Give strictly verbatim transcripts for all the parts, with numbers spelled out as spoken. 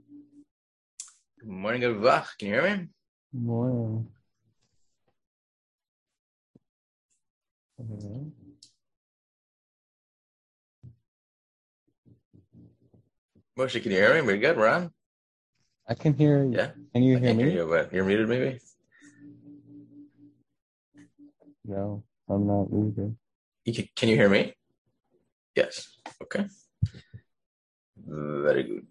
Good morning, Avach. Can you hear me? Good morning. Okay. Moshe, can you hear me? We're good. We're on. I can hear you. Yeah. Can you I hear can't me? hear you, but you're muted, maybe. No, I'm not either. You can, can you hear me? Yes. Okay. Very good.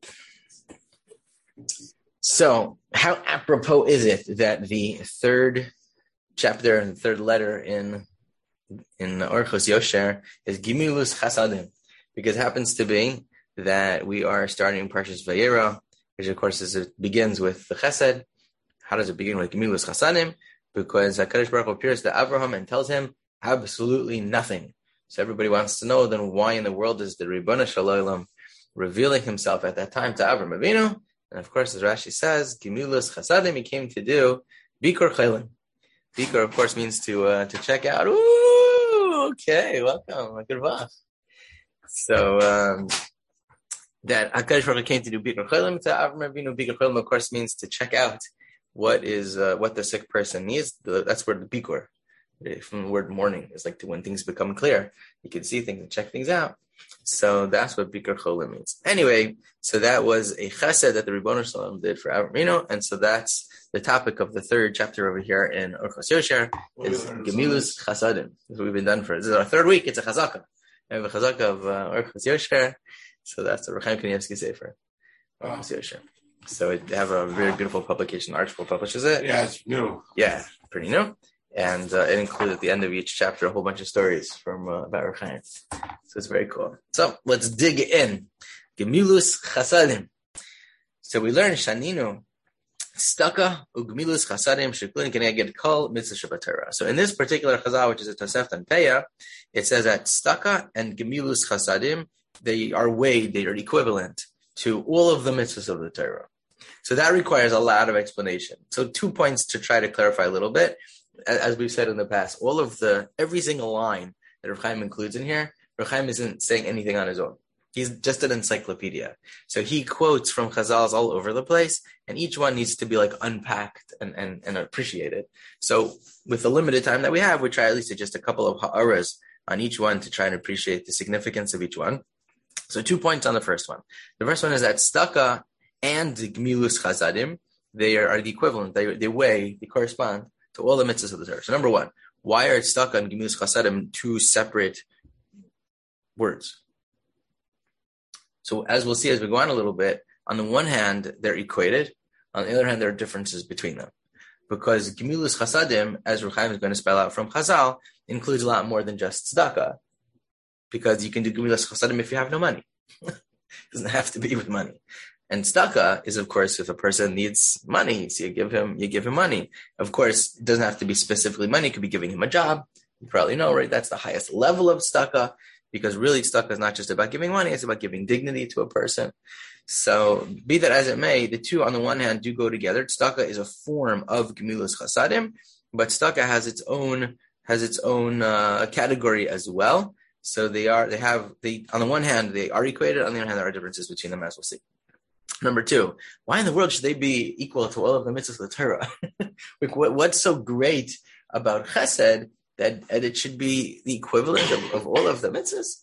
So, how apropos is it that the third chapter and the third letter in in Orchos Yosher is Gimilus Chasadim? Because it happens to be that we are starting Parshas Vayera, which of course is, it begins with the Chesed. How does it begin with Gimilus Chasadim? Because HaKadosh Baruch Hu appears to Abraham and tells him absolutely nothing. So everybody wants to know, then why in the world is the Ribbon Shalom revealing himself at that time to Avraham Avinu? And of course, as Rashi says, Gimilus Chasadim, he came to do Bikor Chaylim. Bikor, of course, means to uh, to check out. Ooh, okay, welcome. Good luck. So um, that HaKadosh Baruch Hu came to do Bikor Chaylim to Avraham Avinu. Bikor Chaylim, of course, means to check out what is uh, what the sick person needs. That's where the Bikor, from the word morning, is like to when things become clear. You can see things and check things out. So that's what Bikor Cholim means. Anyway, so that was a chesed that the Ribbono Shel Olam did for Avraham, and so that's the topic of the third chapter over here in Orchos Yosher, is Gemilus Chasadim. That's what we've been done for. This is our third week. It's a chazaka. We have a chazaka of uh, Orchos Yosher. So that's the Rechaim Kanievsky Sefer. Orchos Yosher. So they have a very beautiful publication. Archbold publishes it. Yeah, it's new. Yeah, pretty new. And uh, it includes at the end of each chapter a whole bunch of stories from uh, about Rechaim. So it's very cool. So let's dig in. Gemilus Chasadim. So we learn Shaninu Staka Ugmilus Chasadim Sheklin Keneged Kol Mitzvah Shabbat Torah. So in this particular chazal, which is a Tosefta and Peah, it says that Staka and Gemilus Chasadim, they are weighed, they are equivalent to all of the mitzvahs of the Torah. So that requires a lot of explanation. So two points to try to clarify a little bit. As we've said in the past, all of the, every single line that Rav Chaim includes in here, Rav Chaim isn't saying anything on his own. He's just an encyclopedia. So he quotes from Chazals all over the place, and each one needs to be like unpacked and, and, and appreciated. So with the limited time that we have, we try at least just a couple of ha'aras on each one to try and appreciate the significance of each one. So two points on the first one. The first one is that Staka and Gmilus Chasadim, they are, are the equivalent. They, they weigh, they correspond to all the mitzvahs of the Torah. So number one, why are Staka and Gemilus Chasadim two separate words? So as we'll see as we go on a little bit, on the one hand, they're equated. On the other hand, there are differences between them. Because Gemilus Chasadim, as Rav Chaim is going to spell out from Chazal, includes a lot more than just tzedakah. Because you can do Gemilus Chasadim if you have no money. It doesn't have to be with money. And tzedakah is, of course, if a person needs money, so you give him, you give him money. Of course, it doesn't have to be specifically money. It could be giving him a job. You probably know, right? That's the highest level of tzedakah, because really tzedakah is not just about giving money. It's about giving dignity to a person. So be that as it may, the two on the one hand do go together. Tzedakah is a form of Gemilus Chasadim, but tzedakah has its own, has its own uh, category as well. So they are, they have, they, on the one hand, they are equated. On the other hand, there are differences between them, as we'll see. Number two, why in the world should they be equal to all of the mitzvahs of the Torah? Like, what, what's so great about Chesed that, that it should be the equivalent of, of all of the mitzvahs?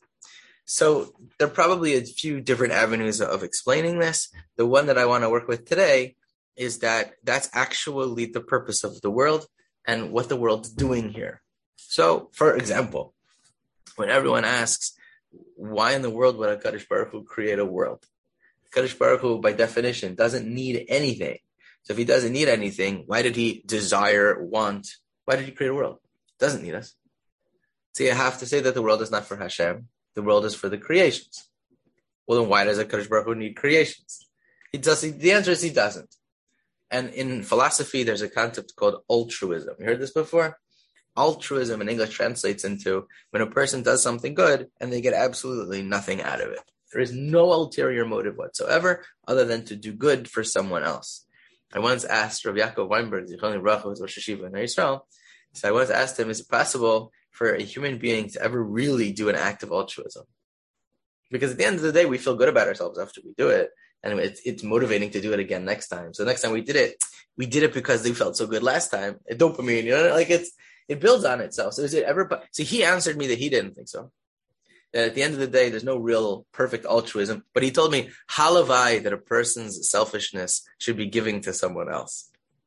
So there are probably a few different avenues of explaining this. The one that I want to work with today is that that's actually the purpose of the world and what the world's doing here. So, for example, when everyone asks, why in the world would HaKadosh Baruch Hu create a world? Kadosh Baruch Hu, by definition, doesn't need anything. So if he doesn't need anything, why did he desire, want? Why did he create a world? He doesn't need us. So you have to say that the world is not for Hashem. The world is for the creations. Well, then why does a Kadosh Baruch Hu need creations? He does. The answer is he doesn't. And in philosophy, there's a concept called altruism. You heard this before? Altruism in English translates into when a person does something good and they get absolutely nothing out of it. There is no ulterior motive whatsoever other than to do good for someone else. I once asked Rav Yaakov Weinberg, Zichron Livracha, who was Rosh Hashiva in Israel, so I once asked him, is it possible for a human being to ever really do an act of altruism? Because at the end of the day, we feel good about ourselves after we do it. and it's, it's motivating to do it again next time. So next time we did it, we did it because they felt so good last time. It dopamine, you know, like it's it builds on itself. So is it ever? So he answered me that he didn't think so. That at the end of the day, there's no real perfect altruism. But he told me halavai that a person's selfishness should be giving to someone else.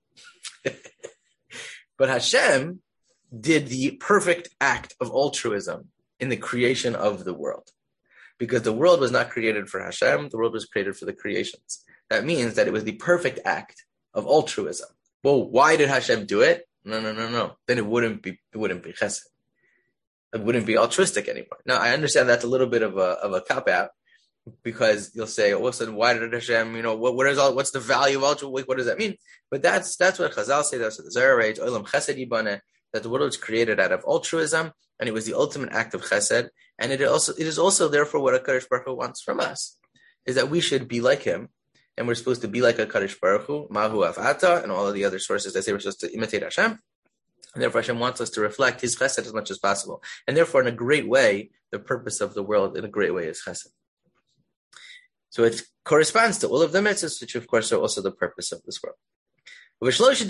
But Hashem did the perfect act of altruism in the creation of the world. Because the world was not created for Hashem, the world was created for the creations. That means that it was the perfect act of altruism. Well, why did Hashem do it? No, no, no, no. Then it wouldn't be it wouldn't be chesed. It wouldn't be altruistic anymore. Now, I understand that's a little bit of a of a cop-out, because you'll say, all of a sudden, why did Hashem, you know, what, what is all, what's the value of altruism? What does that mean? But that's that's what Chazal say, that's what the Zohar writes, Olam Chesed Yibane, that the world was created out of altruism, and it was the ultimate act of chesed, and it also it is also therefore what HaKadosh Baruch Hu wants from us, is that we should be like him, and we're supposed to be like HaKadosh Baruch Hu, Mahu Avata, and all of the other sources that say we're supposed to imitate Hashem, and therefore Hashem wants us to reflect his chesed as much as possible, and therefore in a great way, the purpose of the world in a great way is chesed. So it corresponds to all of the mitzvahs, which of course are also the purpose of this world. And he gets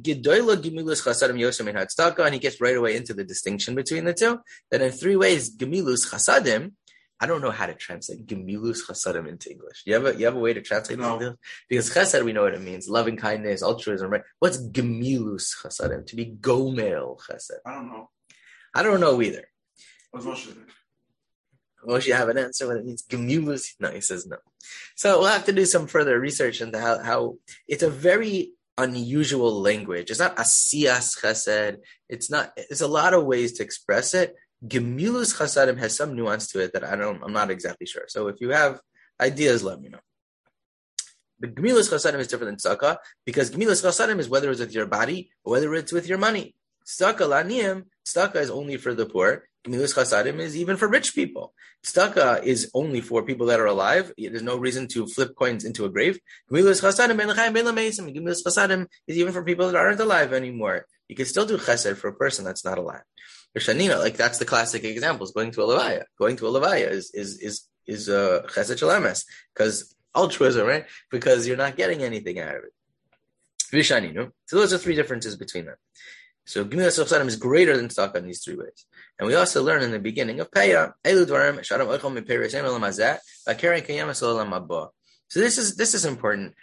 right away into the distinction between the two, that in three ways, Gemilus Chasadim, I don't know how to translate Gemilus Chasadim into English. You have a, you have a way to translate no. it? Because Chesed, we know what it means, loving kindness, altruism, right? What's Gemilus Chasadim? To be Gomel Chesed. I don't know. I don't know either. What's Moshe? Moshe, you have an answer what it means? Gemilus? No, he says no. So we'll have to do some further research into how, how it's a very unusual language. It's not asiyas chesed. It's not. It's a lot of ways to express it. Gemilus chasadim has some nuance to it that I don't. I'm not exactly sure. So if you have ideas, let me know. But Gemilus chasadim is different than tzedakah, because Gemilus chasadim is whether it's with your body or whether it's with your money. Tzedakah laniyim. Tzedakah is only for the poor. Gemilus chasadim is even for rich people. Tzedakah is only for people that are alive. There's no reason to flip coins into a grave. Gemilus chasadim ben l'chaim ben l'meisim. Gemilus chasadim is even for people that aren't alive anymore. You can still do chesed for a person that's not alive. Shanina, like that's the classic example, is going to a levaya. Going to a levaya is is is is uh, chesed shalames, because altruism, right? Because you're not getting anything out of it. Vishaninu. So those are three differences between them. So Gemilus Chasadim is greater than tzedakah in these three ways. And we also learn in the beginning of Peah, Elu Dvarim Shadam Oichom Mipei Reisem Elam Hazeh V'Keren Kayemes Olam Haba. So this is this is important.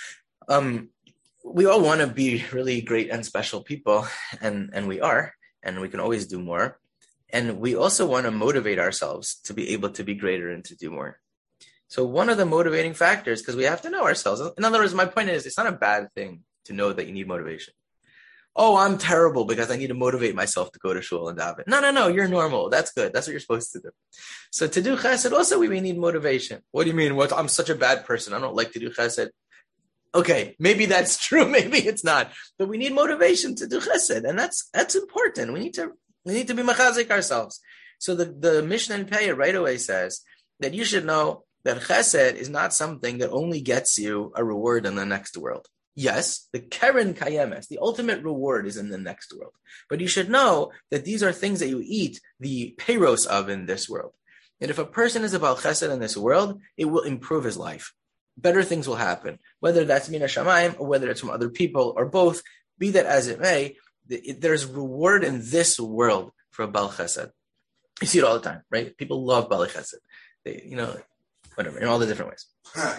Um, we all want to be really great and special people, and and we are, and we can always do more. And we also want to motivate ourselves to be able to be greater and to do more. So one of the motivating factors, because we have to know ourselves. In other words, my point is, it's not a bad thing to know that you need motivation. Oh, I'm terrible because I need to motivate myself to go to shul and daven. No, no, no, you're normal. That's good. That's what you're supposed to do. So to do chesed, also we may need motivation. What do you mean? What? I'm such a bad person. I don't like to do chesed. Okay, maybe that's true. Maybe it's not. But we need motivation to do chesed, and that's that's important. We need to we need to be machazik ourselves. So the, the Mishnah in Peah right away says that you should know that chesed is not something that only gets you a reward in the next world. Yes, the keren kayemes, the ultimate reward is in the next world. But you should know that these are things that you eat the peiros of in this world. And if a person is about chesed in this world, it will improve his life. Better things will happen, whether that's mina shamayim or whether it's from other people or both. Be that as it may, there's reward in this world for a bal chesed. You see it all the time, right? People love bal chesed. They, you know, whatever, in all the different ways.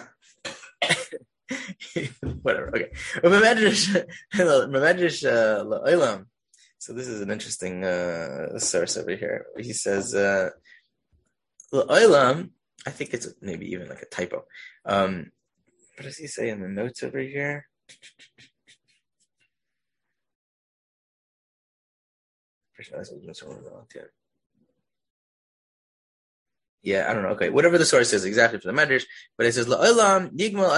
Whatever. Okay. So this is an interesting uh, source over here. He says, uh, I think it's maybe even like a typo. Um, what does he say in the notes over here? Yeah, I don't know. Okay, whatever the source is exactly for the Medrash, but it says that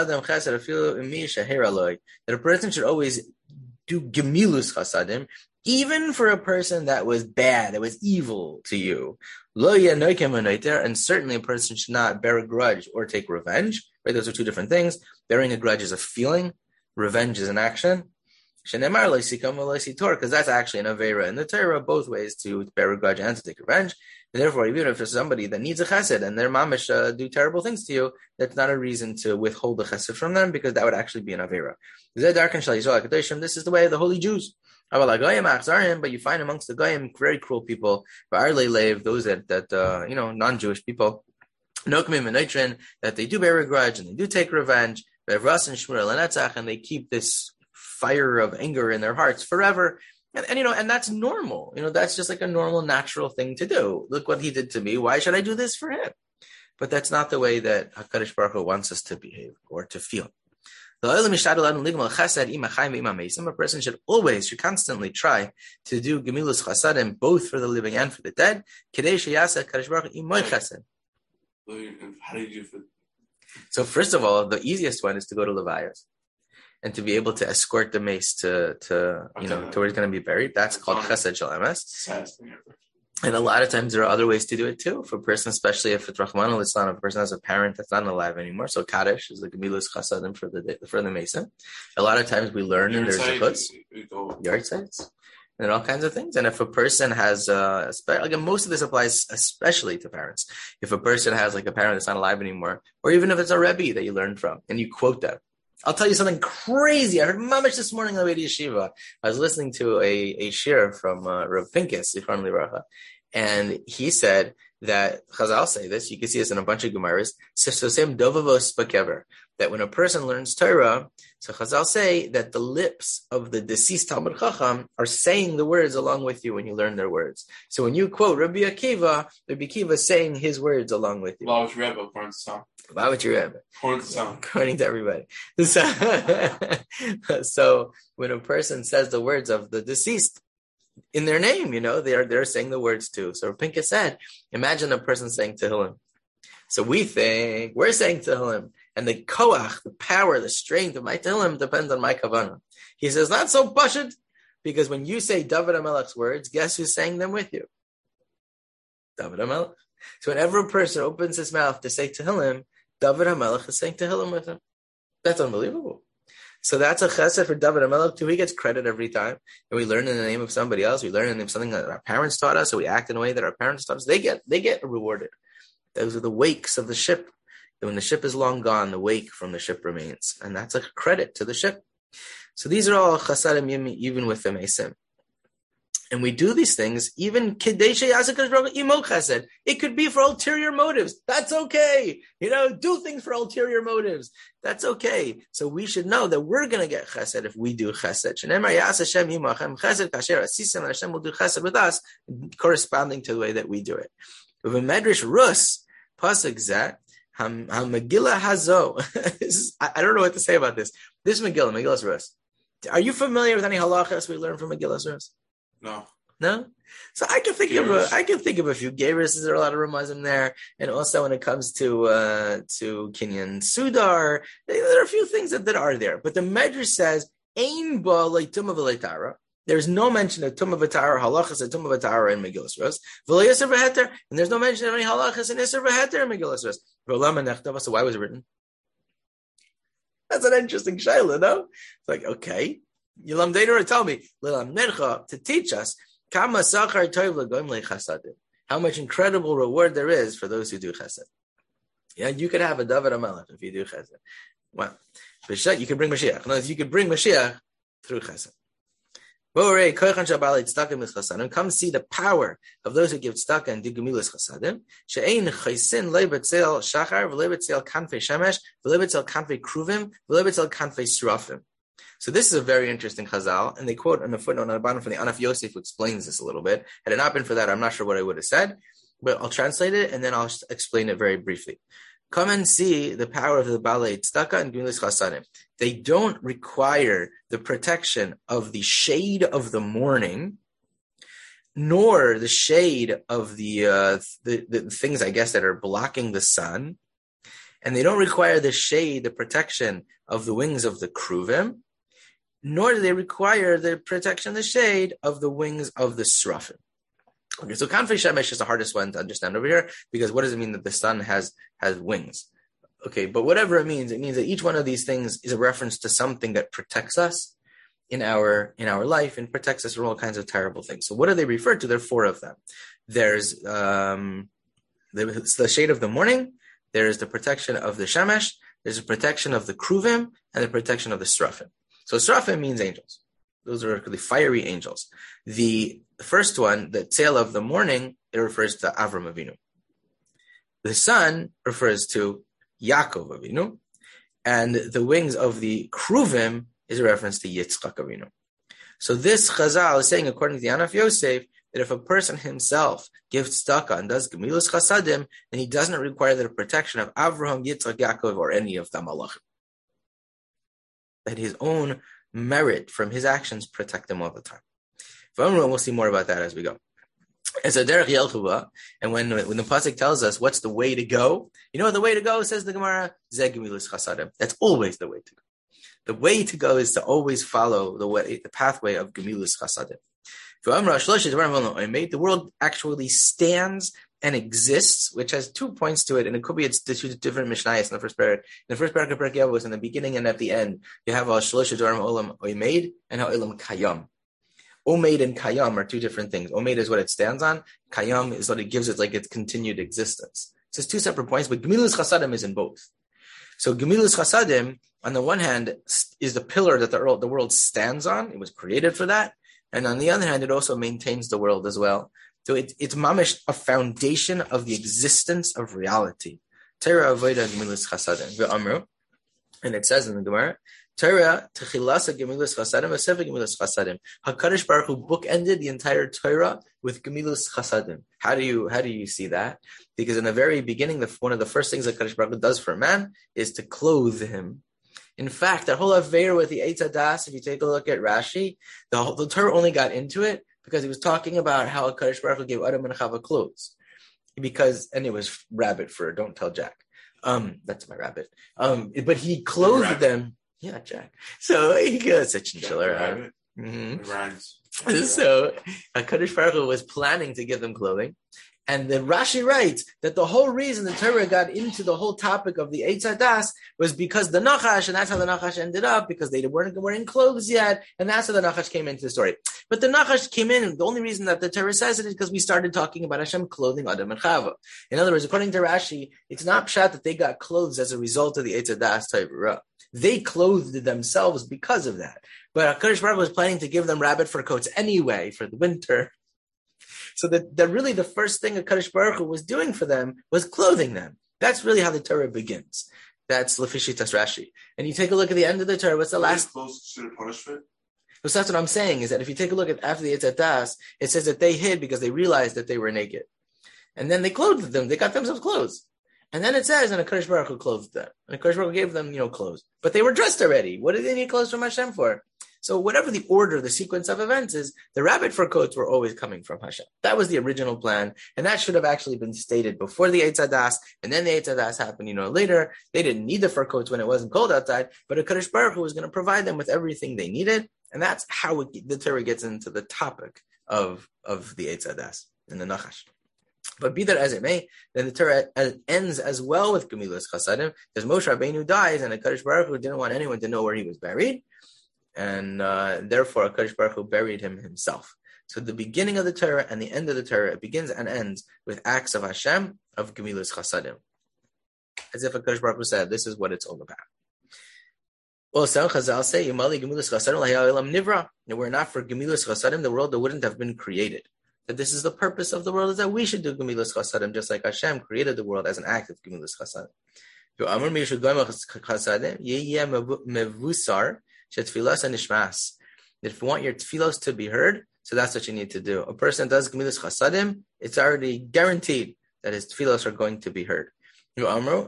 a person should always do gemilus chasadim, even for a person that was bad, that was evil to you. And certainly a person should not bear a grudge or take revenge. Right? Those are two different things. Bearing a grudge is a feeling. Revenge is an action. Shenemar loisikam loisitor, because that's actually an avera in the Torah, both ways to bear a grudge and to take revenge. And therefore, even if there's somebody that needs a chesed and their mamish uh, do terrible things to you, that's not a reason to withhold the chesed from them, because that would actually be an avera. This is the way of the holy Jews. But you find amongst the goyim very cruel people, those that that uh, you know non-Jewish people, that they do bear a grudge and they do take revenge, and they keep this fire of anger in their hearts forever. And, and, you know, and that's normal. You know, that's just like a normal, natural thing to do. Look what he did to me. Why should I do this for him? But that's not the way that HaKadosh Baruch Hu wants us to behave or to feel. A person should always, should constantly try to do Gemilus Chasadim, both for the living and for the dead. How did you feel? So first of all, the easiest one is to go to Levayas and to be able to escort the mace to, to you know, to where he's going to be buried. That's called Chesed Shel Emes. And a lot of times there are other ways to do it too. For a person, especially if it's Rahman al-Islam, if a person has a parent that's not alive anymore. So Kaddish is the Gemilus Chasadim for the for the Mason. A lot of times we learn in their Zechutz, yard sites, and all kinds of things. And if a person has, uh, like most of this applies especially to parents. If a person has like a parent that's not alive anymore, or even if it's a Rebbe that you learned from, and you quote them. I'll tell you something crazy. I heard mamash this morning on the way to yeshiva. I was listening to a, a shir from uh, Rav Pincus, Yifran Liracha, and he said that, Chazal say this, you can see this in a bunch of Gemaras, that when a person learns Torah, so Chazal say that the lips of the deceased Talmud Chacham are saying the words along with you when you learn their words. So when you quote Rabbi Akiva, Rabbi Akiva is saying his words along with you. Well, Rebbe, according to some. Why would you Rebbe? According to some. According to everybody. So, so when a person says the words of the deceased in their name, you know, they are they're saying the words too. So Pinka said, imagine a person saying Tehillim. So we think we're saying Tehillim, and the koach, the power, the strength of my Tehillim depends on my kavanah. He says, not so pashut, because when you say David HaMelech's words, guess who's saying them with you? David HaMelech. So whenever a person opens his mouth to say Tehillim, David HaMelech is saying Tehillim with him. That's unbelievable. So that's a chesed for David HaMelech too. He gets credit every time. And we learn in the name of somebody else. We learn in the name of something that our parents taught us, so we act in a way that our parents taught us. They get, they get rewarded. Those are the wakes of the ship. When the ship is long gone, the wake from the ship remains. And that's a credit to the ship. So these are all chasadim even with the mesim. And we do these things even it could be for ulterior motives. That's okay. You know, do things for ulterior motives. That's okay. So we should know that we're going to get chesed if we do chesed. And Hashem will do chesed with us, corresponding to the way that we do it. With a medrash rus, pasuk zeh, ham Megillah hazo. I don't know what to say about this. This Megillah, Megillah's rus. Are you familiar with any halachas we learn from Megillah's rus? No. No? So I can think Geiros. of a I can think of a few Geiros. There are a lot of Ramazim there. And also when it comes to uh, to Kinyan Sudar, there are a few things that, that are there. But the Medrash says, Ein ba leitumah v'leitara. There's no mention of Tumah v'Tara, halachas and Tumah v'Tara in Megillah's Rus. V'lo Yisr v'Heter, and there's no mention of any halachas and Yisr v'Heter in Megillah's Rus. V'olama nechtava, so why was it written? That's an interesting shayla, no? It's like, okay. Yilam Deidor tell me, Lilam Nercha, to teach us, Kama Sachar Toiv L'Goim Le'Chasadim, how much incredible reward there is for those who do chesed. Yeah, you could have a David HaMelech if you do chesed. Well, you could bring Mashiach. No, you could bring Mashiach through chesed. Come see the power of those who give tzedakah and do gemilas chasadim. She'ein chaysin leibetzel shachar v'leibetzel kanfei shemesh v'leibetzel kanfei kruvim v'leibetzel kanfei srafim. So this is a very interesting chazal, and they quote on the footnote on the bottom from the Anaf Yosef, who explains this a little bit. Had it not been for that, I'm not sure what I would have said, but I'll translate it and then I'll explain it very briefly. Come and see the power of the Balei Tzedakah and Gemilas Chasadim. They don't require the protection of the shade of the morning, nor the shade of the, uh, the, the things, I guess, that are blocking the sun. And they don't require the shade, the protection of the wings of the Kruvim, nor do they require the protection, the shade of the wings of the Srafim. Okay, so Kanfei Shemesh is the hardest one to understand over here, because what does it mean that the sun has has wings? Okay, but whatever it means, it means that each one of these things is a reference to something that protects us. in our in our life and protects us from all kinds of terrible things. So what do they refer to? There are four of them. There's um, the, the shade of the morning. There's the protection of the shemesh. There's the protection of the kruvim and the protection of the srafim. So srafim means angels. Those are the fiery angels. The first one, the tail of the morning, it refers to Avram Avinu. The sun refers to Yaakov Avinu. And the wings of the kruvim is a reference to Yitzchak Avinu. So this Chazal is saying, according to the Anaf Yosef, that if a person himself gives tzedakah and does Gemilus Chasadim, then he doesn't require the protection of Avraham, Yitzchak, Yaakov, or any of the Malachim. That his own merit from his actions protect him all the time. And we'll see more about that as we go. It's a derech yelchuva, and when when the pasuk tells us what's the way to go, you know the way to go, says the Gemara, Zeh Gemilus Chasadim. That's always the way to go. The way to go is to always follow the way, the pathway of Gemilus Chasadim. The world actually stands and exists, which has two points to it, and it could be it's the two different mishnayos in the first parak. In the first parak of Perek Yavos was in the beginning and at the end. You have Shlosh Dvarim Olam Oimed and Olam Kayam. Omed and Kayam are two different things. Omed is what it stands on. Kayam is what it gives it like its continued existence. So it's two separate points, but Gemilus Chasadim is in both. So Gemilus Chasadim, on the one hand, is the pillar that the world, the world stands on. It was created for that. And on the other hand, it also maintains the world as well. So it, it's mamish, a foundation of the existence of reality. Torah avoda Gemilus Chasadim. Ve'amru, and it says in the Gemara, Torah techilasa Gemilus Chasadim, v'sefer Gemilus Chasadim. HaKadosh Baruch Hu bookended the entire Torah with Gemilus Chasadim. How do you how do you see that? Because in the very beginning, the, one of the first things that HaKadosh Baruch Hu does for a man is to clothe him. In fact, that whole affair with the Eitz Hadas, if you take a look at Rashi, the, whole, the Torah only got into it because he was talking about how HaKadosh Baruch Hu gave Adam and Chava clothes. Because, and it was rabbit fur, don't tell Jack. Um, that's my rabbit. Um, but he clothed them. Yeah, Jack. So he goes, such a chinchilla rabbit. Mm-hmm. It rhymes. So HaKadosh Baruch Hu was planning to give them clothing. And then Rashi writes that the whole reason the Torah got into the whole topic of the Eitz Hadas was because the Nachash, and that's how the Nachash ended up, because they weren't wearing clothes yet, and that's how the Nachash came into the story. But the Nachash came in, the only reason that the Torah says it is because we started talking about Hashem clothing Adam and Chava. In other words, according to Rashi, it's not pshat that they got clothes as a result of the Eitz Hadas Torah. They clothed themselves because of that. But HaKadosh Baruch Hu was planning to give them rabbit fur coats anyway for the winter. So that, that really the first thing HaKadosh Baruch Hu was doing for them was clothing them. That's really how the Torah begins. That's Lefishitas Rashi. And you take a look at the end of the Torah, what's the last... Close to the punishment? So that's what I'm saying, is that if you take a look at after the Eitz Hadas, it says that they hid because they realized that they were naked. And then they clothed them. They got themselves clothes. And then it says, and HaKadosh Baruch Hu clothed them. And HaKadosh Baruch Hu gave them, you know, clothes. But they were dressed already. What did they need clothes from Hashem for? So whatever the order, the sequence of events is, the rabbit fur coats were always coming from Hashem. That was the original plan, and that should have actually been stated before the Eitz Hadas, and then the Eitz Hadas happened, you know, later. They didn't need the fur coats when it wasn't cold outside, but HaKadosh Baruch Hu was going to provide them with everything they needed, and that's how it, the Torah gets into the topic of, of the Eitz Hadas and the Nachash. But be that as it may, then the Torah ends as well with Gemilus Chasadim, because Moshe Rabbeinu dies, and HaKadosh Baruch Hu didn't want anyone to know where he was buried. And uh, therefore, HaKadosh Baruch Hu buried him himself. So the beginning of the Torah and the end of the Torah, it begins and ends with acts of Hashem, of Gemilus Chasadim. As if HaKadosh Baruch Hu said, this is what it's all about. Well, some Chazal say, Yimali Gemilus Chasadim l'ha'olam nivra. If we're not for Gemilus Chasadim, the world wouldn't have been created. That this is the purpose of the world, is that we should do Gemilus Chasadim, just like Hashem created the world as an act of Gemilus Chasadim. If you want your tefillos to be heard, so that's what you need to do. A person does Gemilus Chasadim, it's already guaranteed that his tefillos are going to be heard. So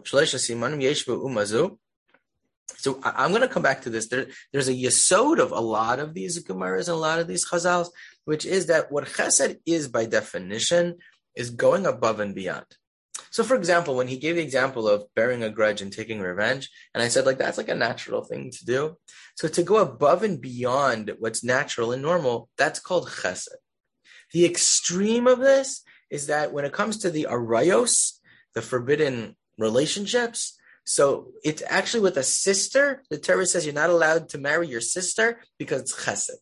I'm going to come back to this. There, there's a yesod of a lot of these Gemaras and a lot of these Chazals, which is that what Chesed is by definition is going above and beyond. So, for example, when he gave the example of bearing a grudge and taking revenge, and I said, like, that's like a natural thing to do. So to go above and beyond what's natural and normal, that's called chesed. The extreme of this is that when it comes to the arayos, the forbidden relationships, So it's actually with a sister, the Torah says you're not allowed to marry your sister because it's chesed.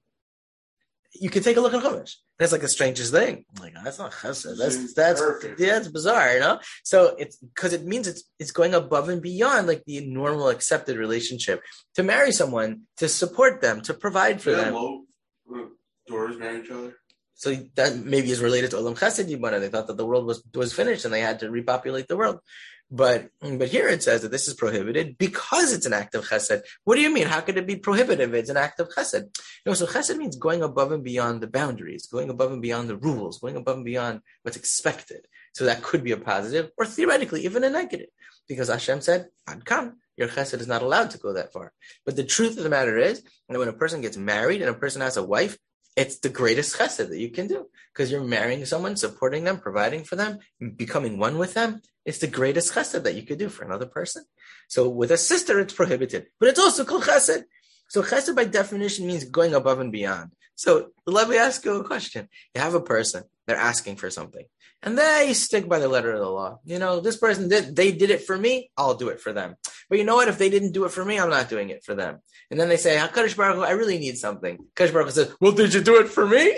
You can take a look at Chumash. That's like the strangest thing. I'm like, oh, that's not chesed. That's that's Perfect. yeah, it's bizarre, you know. So it's because it means it's it's going above and beyond like the normal accepted relationship to marry someone, to support them, to provide for Yeah, them. low uh, doors marry each other. So that maybe is related to Olam Chesed Yibana. They thought that the world was was finished and they had to repopulate the world. But but here it says that this is prohibited because it's an act of chesed. What do you mean? How could it be prohibited if it's an act of chesed? No, so chesed means going above and beyond the boundaries, going above and beyond the rules, going above and beyond what's expected. So that could be a positive or theoretically even a negative. Because Hashem said, Ad kan, your chesed is not allowed to go that far. But the truth of the matter is that when a person gets married and a person has a wife, it's the greatest chesed that you can do because you're marrying someone, supporting them, providing for them, becoming one with them. It's the greatest chesed that you could do for another person. So with a sister, it's prohibited, but it's also called chesed. So chesed by definition means going above and beyond. So let me ask you a question. You have a person, they're asking for something, and they stick by the letter of the law. You know, this person did, they did it for me, I'll do it for them. But you know what? If they didn't do it for me, I'm not doing it for them. And then they say, HaKadosh Baruch Hu, I really need something. HaKadosh Baruch Hu says, well, did you do it for me?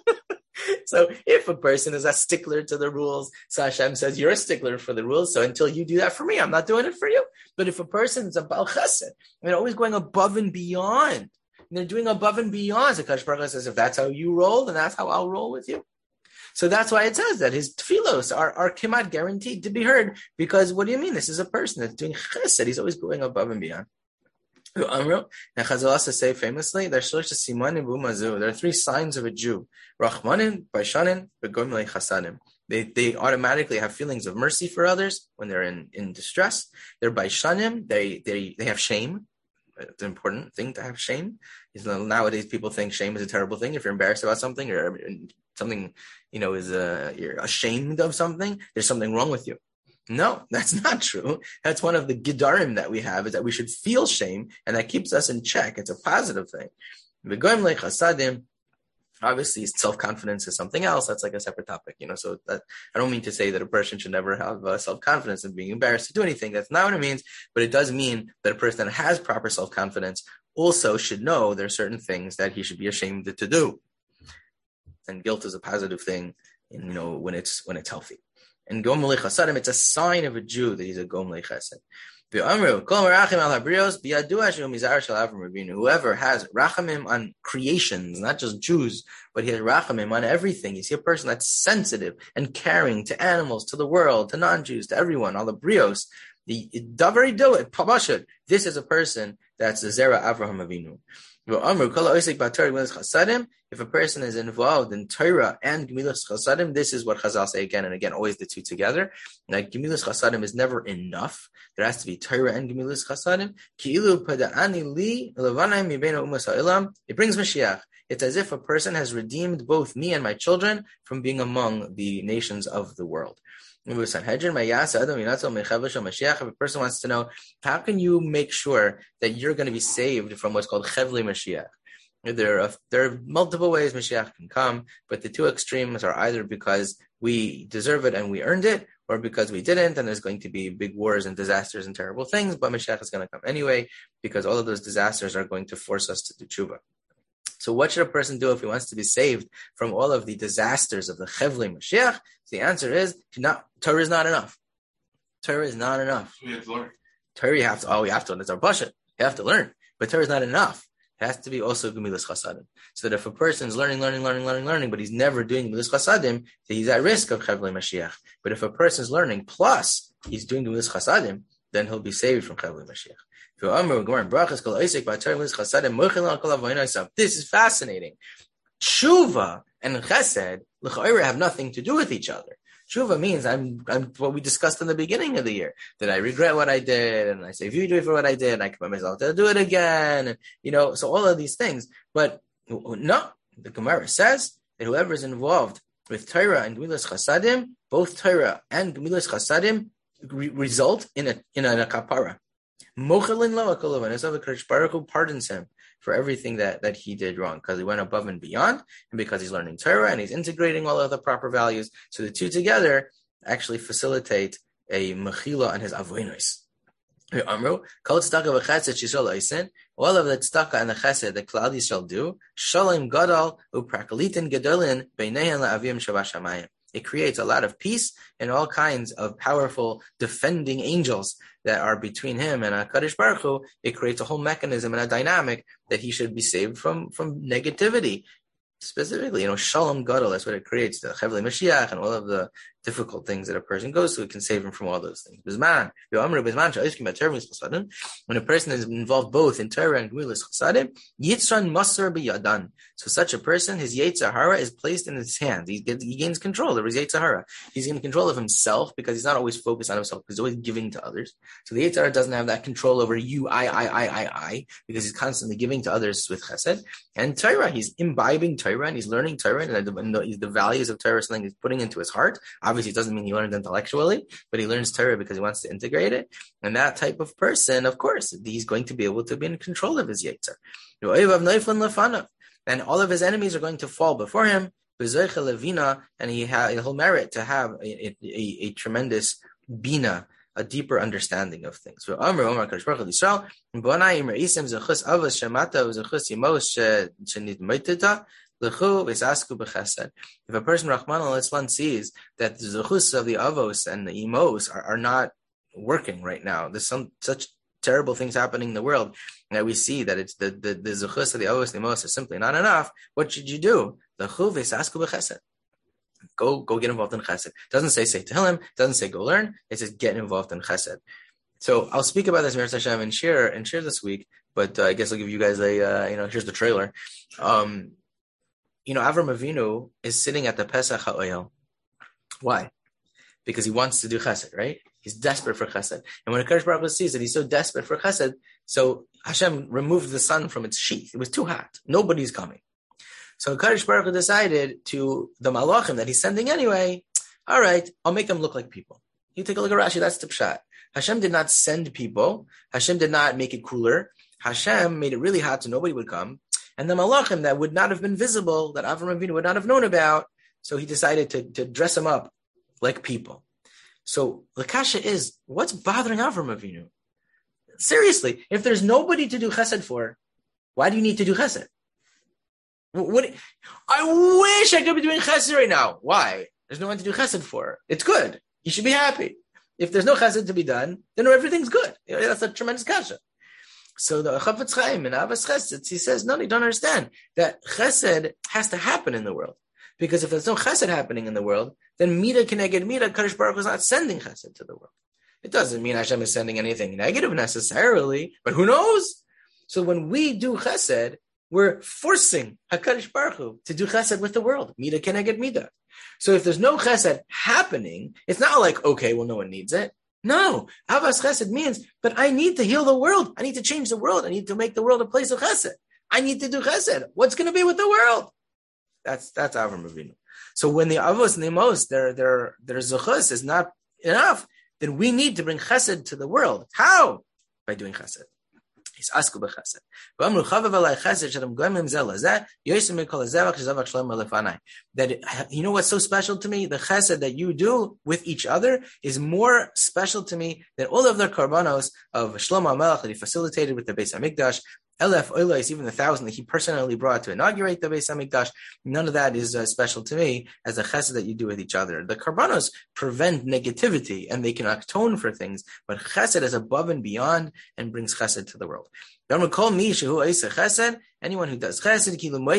So if a person is a stickler to the rules, so Hashem says, you're a stickler for the rules. So until you do that for me, I'm not doing it for you. But if a person is a Baal Chesed, they're always going above and beyond. And they're doing above and beyond. So HaKadosh Baruch Hu says, if that's how you roll, then that's how I'll roll with you. So that's why it says that his tefillos are, are kimat guaranteed to be heard. Because what do you mean? This is a person that's doing chesed. He's always going above and beyond. And Chazal also say famously, there are three signs of a Jew. Rachmanin, Baishanin, Begomlei Chasadim. They they automatically have feelings of mercy for others when they're in, in distress. They're Baishanim, they they they have shame. It's an important thing to have shame. Nowadays, people think shame is a terrible thing. If you're embarrassed about something or something, you know, is uh, you're ashamed of something, there's something wrong with you. No, that's not true. That's one of the gidarim that we have, is that we should feel shame, and that keeps us in check. It's a positive thing. Obviously, self-confidence is something else. That's like a separate topic, you know. So that, I don't mean to say that a person should never have uh, self-confidence and being embarrassed to do anything. That's not what it means. But it does mean that a person that has proper self-confidence also should know there are certain things that he should be ashamed to do. And guilt is a positive thing, you know, when it's when it's healthy. And Gomlei Chasadim, it's a sign of a Jew that he's a Gomlei Chesed. Whoever has rachamim on creations, not just Jews, but he has rachamim on everything. You see a person that's sensitive and caring to animals, to the world, to non-Jews, to everyone, all the brios. The davari do it. This is a person that's the Zera Avraham Avinu. If a person is involved in Torah and Gemilas Chasadim, this is what Chazal say again and again, always the two together. Like Gemilas Chasadim is never enough. There has to be Torah and Gemilas Chasadim. It brings Mashiach. It's as if a person has redeemed both me and my children from being among the nations of the world. If a person wants to know, how can you make sure that you're going to be saved from what's called Chevli Mashiach? There are, there are multiple ways Mashiach can come, but the two extremes are either because we deserve it and we earned it, or because we didn't, and there's going to be big wars and disasters and terrible things, but Mashiach is going to come anyway, because all of those disasters are going to force us to do tshuva. So what should a person do if he wants to be saved from all of the disasters of the Chevli Mashiach? The answer is, not, Torah is not enough. Torah is not enough. We have to learn. Torah, you have to, oh, we have to, that's our Bashat. You have to learn. But Torah is not enough. It has to be also Gemilas Chasadim. So that if a person is learning, learning, learning, learning, learning, but he's never doing Gemilas Chasadim, he's at risk of Chevli Mashiach. But if a person is learning, plus he's doing Gemilas Chasadim, then he'll be saved from Chevli Mashiach. This is fascinating. Tshuva and Chesed, l'cha'ira, have nothing to do with each other. Tshuva means I'm, I'm what we discussed in the beginning of the year, that I regret what I did, and I say v'yudui for what I did, and I commit myself to do it again, and, you know, so all of these things. But no, the Gemara says that whoever is involved with Torah and Gemilas Chasadim, both Torah and Gemilas Chasadim re- result in a in a, a kapara. Mochelin lo akol and HaKadosh Baruch Hu pardons him for everything that, that he did wrong, because he went above and beyond, and because he's learning Torah and he's integrating all of the proper values. So the two together actually facilitate a mechila on his avonos. Amru, Kol tzedakah v'chesed shishol oisen, all of the tzedakah and the chesed that Klal Yisrael do, shalom gadol uprakalitin gedolin beinehen la'avim shabashamayim. It creates a lot of peace and all kinds of powerful defending angels that are between him and HaKadosh Baruch Hu. It creates a whole mechanism and a dynamic that he should be saved from, from negativity. Specifically, you know, Shalom Gadol, that's what it creates, the Chevlei Mashiach and all of the difficult things that a person goes through, it can save him from all those things. Bizman, when a person is involved both in Torah and Gemilas Chasadim, Yitzran Masar B'Yadan. So such a person, his Yetzer Hara is placed in his hands. He, gets, he gains control over his Yetzer Hara. He's in control of himself because he's not always focused on himself, because he's always giving to others. So the Yetzer Hara doesn't have that control over you, I, I, I, I, I, because he's constantly giving to others with Chesed. And Torah, he's imbibing Torah and he's learning Torah and the, and the, the values of Torah, something he's putting into his heart. Obviously, it doesn't mean he learns intellectually, but he learns Torah because he wants to integrate it. And that type of person, of course, he's going to be able to be in control of his Yetzer. And all of his enemies are going to fall before him. And he ha- he'll merit to have a, a, a, a tremendous bina, a deeper understanding of things. If a person, Rahman al-Islam, sees that the zuchus of the avos and the imos are, are not working right now, there's some such terrible things happening in the world, and we see that it's the the, the zuchus of the avos and the imos is simply not enough. What should you do? Go, go get involved in chesed. Doesn't say say Tehillim, doesn't say go learn. It says get involved in chesed. So I'll speak about this Mir Hashem and share and share this week. But uh, I guess I'll give you guys a uh, you know here's the trailer. Um, you know, Avram Avinu is sitting at the Pesach HaOyel. Why? Because he wants to do chesed, right? He's desperate for chesed. And when HaKadosh Baruch Hu sees that he's so desperate for chesed, so Hashem removed the sun from its sheath. It was too hot. Nobody's coming. So HaKadosh Baruch Hu decided to, the malachim that he's sending anyway, all right, I'll make them look like people. You take a look at Rashi, that's the pshat. Hashem did not send people. Hashem did not make it cooler. Hashem made it really hot so nobody would come. And the malachim that would not have been visible, that Avram Avinu would not have known about, so he decided to, to dress them up like people. So the kasha is, what's bothering Avram Avinu? Seriously, if there's nobody to do chesed for, why do you need to do chesed? What? I wish I could be doing chesed right now. Why? There's no one to do chesed for. It's good. You should be happy. If there's no chesed to be done, then everything's good. You know, that's a tremendous kasha. So the Chafetz Chaim in Avas Chesed, he says, no, you don't understand that chesed has to happen in the world. Because if there's no chesed happening in the world, then Mida Keneged Mida, Kadosh Baruch Hu is not sending chesed to the world. It doesn't mean Hashem is sending anything negative necessarily, but who knows? So when we do chesed, we're forcing HaKadosh Baruch Hu to do chesed with the world. Mida Keneged Mida. So if there's no chesed happening, it's not like, okay, well, no one needs it. No, Avas Chesed means, but I need to heal the world. I need to change the world. I need to make the world a place of Chesed. I need to do Chesed. What's going to be with the world? That's that's Avram Avinu. So when the Avos and the Emos, their their their zuchus is not enough, then we need to bring Chesed to the world. How? By doing Chesed. He's asku b'chesed. That, you know what's so special to me? The chesed that you do with each other is more special to me than all of the karbanos of Shlomo HaMelech that he facilitated with the Beis HaMikdash. Elef Oilais, even the thousand that he personally brought to inaugurate the Beis HaMikdash, none of that is uh, special to me as the chesed that you do with each other. The karbanos prevent negativity and they can atone for things, but chesed is above and beyond and brings chesed to the world. Anyone who does chesed,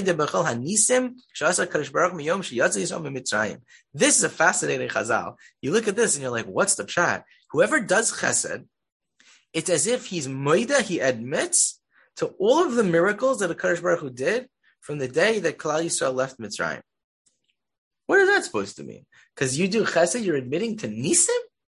this is a fascinating chazal. You look at this and you're like, what's the pshat? Whoever does chesed, it's as if he's moida, he admits to all of the miracles that HaKadosh Baruch Hu did from the day that Klal Yisrael left Mitzrayim. What is that supposed to mean? Because you do chesed, you're admitting to nisim?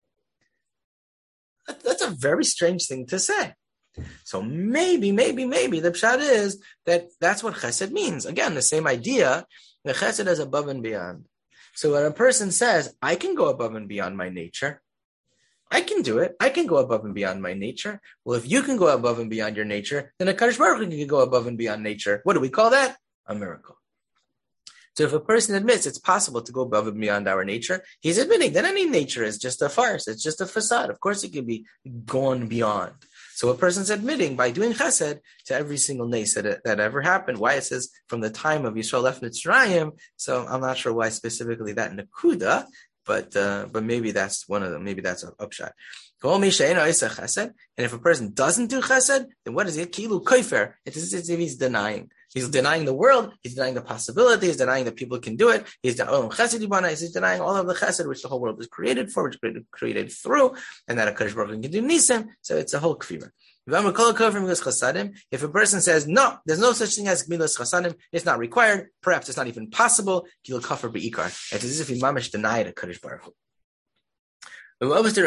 That, that's a very strange thing to say. So maybe, maybe, maybe the pshat is that that's what chesed means. Again, the same idea, the chesed is above and beyond. So when a person says, I can go above and beyond my nature, I can do it. I can go above and beyond my nature. Well, if you can go above and beyond your nature, then HaKadosh Baruch Hu can go above and beyond nature. What do we call that? A miracle. So if a person admits it's possible to go above and beyond our nature, he's admitting that any nature is just a farce. It's just a facade. Of course, it can be gone beyond. So a person's admitting by doing chesed to every single nace that, that ever happened. Why it says from the time of Yisrael left Mitzrayim. So I'm not sure why specifically that nakuda, but uh, but maybe that's one of them. Maybe that's an upshot. And if a person doesn't do chesed, then what is it? Kilu koifer. It's as if he's denying. He's denying the world. He's denying the possibility. He's denying that people can do it. He's denying He's denying all of the chesed which the whole world is created for, which is created through, and that a Kadosh Baruch Hu can do nisim. So it's a whole kfira. If a person says no, there's no such thing as gmilas chasadim, it's not required. Perhaps it's not even possible. Kilu kafir beikar. It's as if he mamish denied a Kadosh Baruch Hu. So this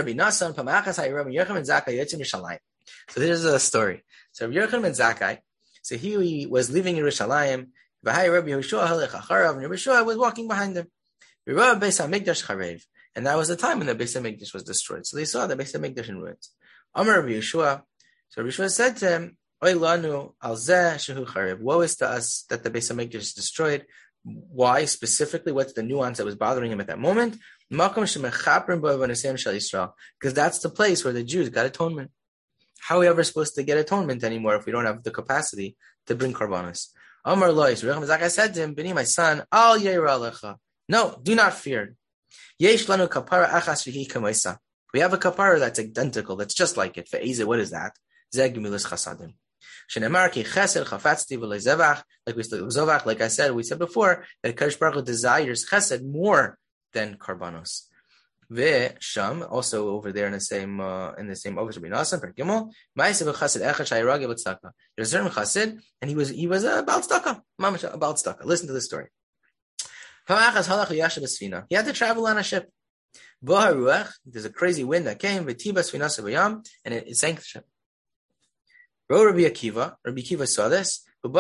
is a story. So Rabbi Yochanan ben Zakkai, so he, he was leaving Yerushalayim. Rabbi Yehoshua was walking behind him. And that was the time when the Beis HaMikdash was destroyed. So they saw the Beis HaMikdash in ruins. Amar Rabbi Yehoshua. So Rabbi Yehoshua said to him, Oy lanu al zeh shehu charev. Woe is to us that the Beis HaMikdash is destroyed. Why specifically? What's the nuance that was bothering him at that moment? Because that's the place where the Jews got atonement. How are we ever supposed to get atonement anymore if we don't have the capacity to bring karbanos? Amar Lois, I said to him, Bini, my son, Al Yeira Alecha. No, do not fear. Yesh lanu kapara achas v'hi kamoisa. We have a kapara that's identical, that's just like it. Fe'ezeh, what is that? Zeg gemilas chasadim. Shenemar ki chesed chafatzti v'lo zevach. Like we said, zevach, like I said, we said before that Kadosh Baruch Hu desires chesed more than karbanos. Ve sham, also over there in the same uh, in the same office, Rabbi Nasan per Gimel. Ma'aseh b'chased echad shayiragi b'tzaka. There's a certain chassid, and he was he was uh, about tzaka, mamash about tzaka. Listen to this story. He had to travel on a ship. There's a crazy wind that came, and it, it sank the ship. Rabbi Akiva, Rabbi Akiva saw this, and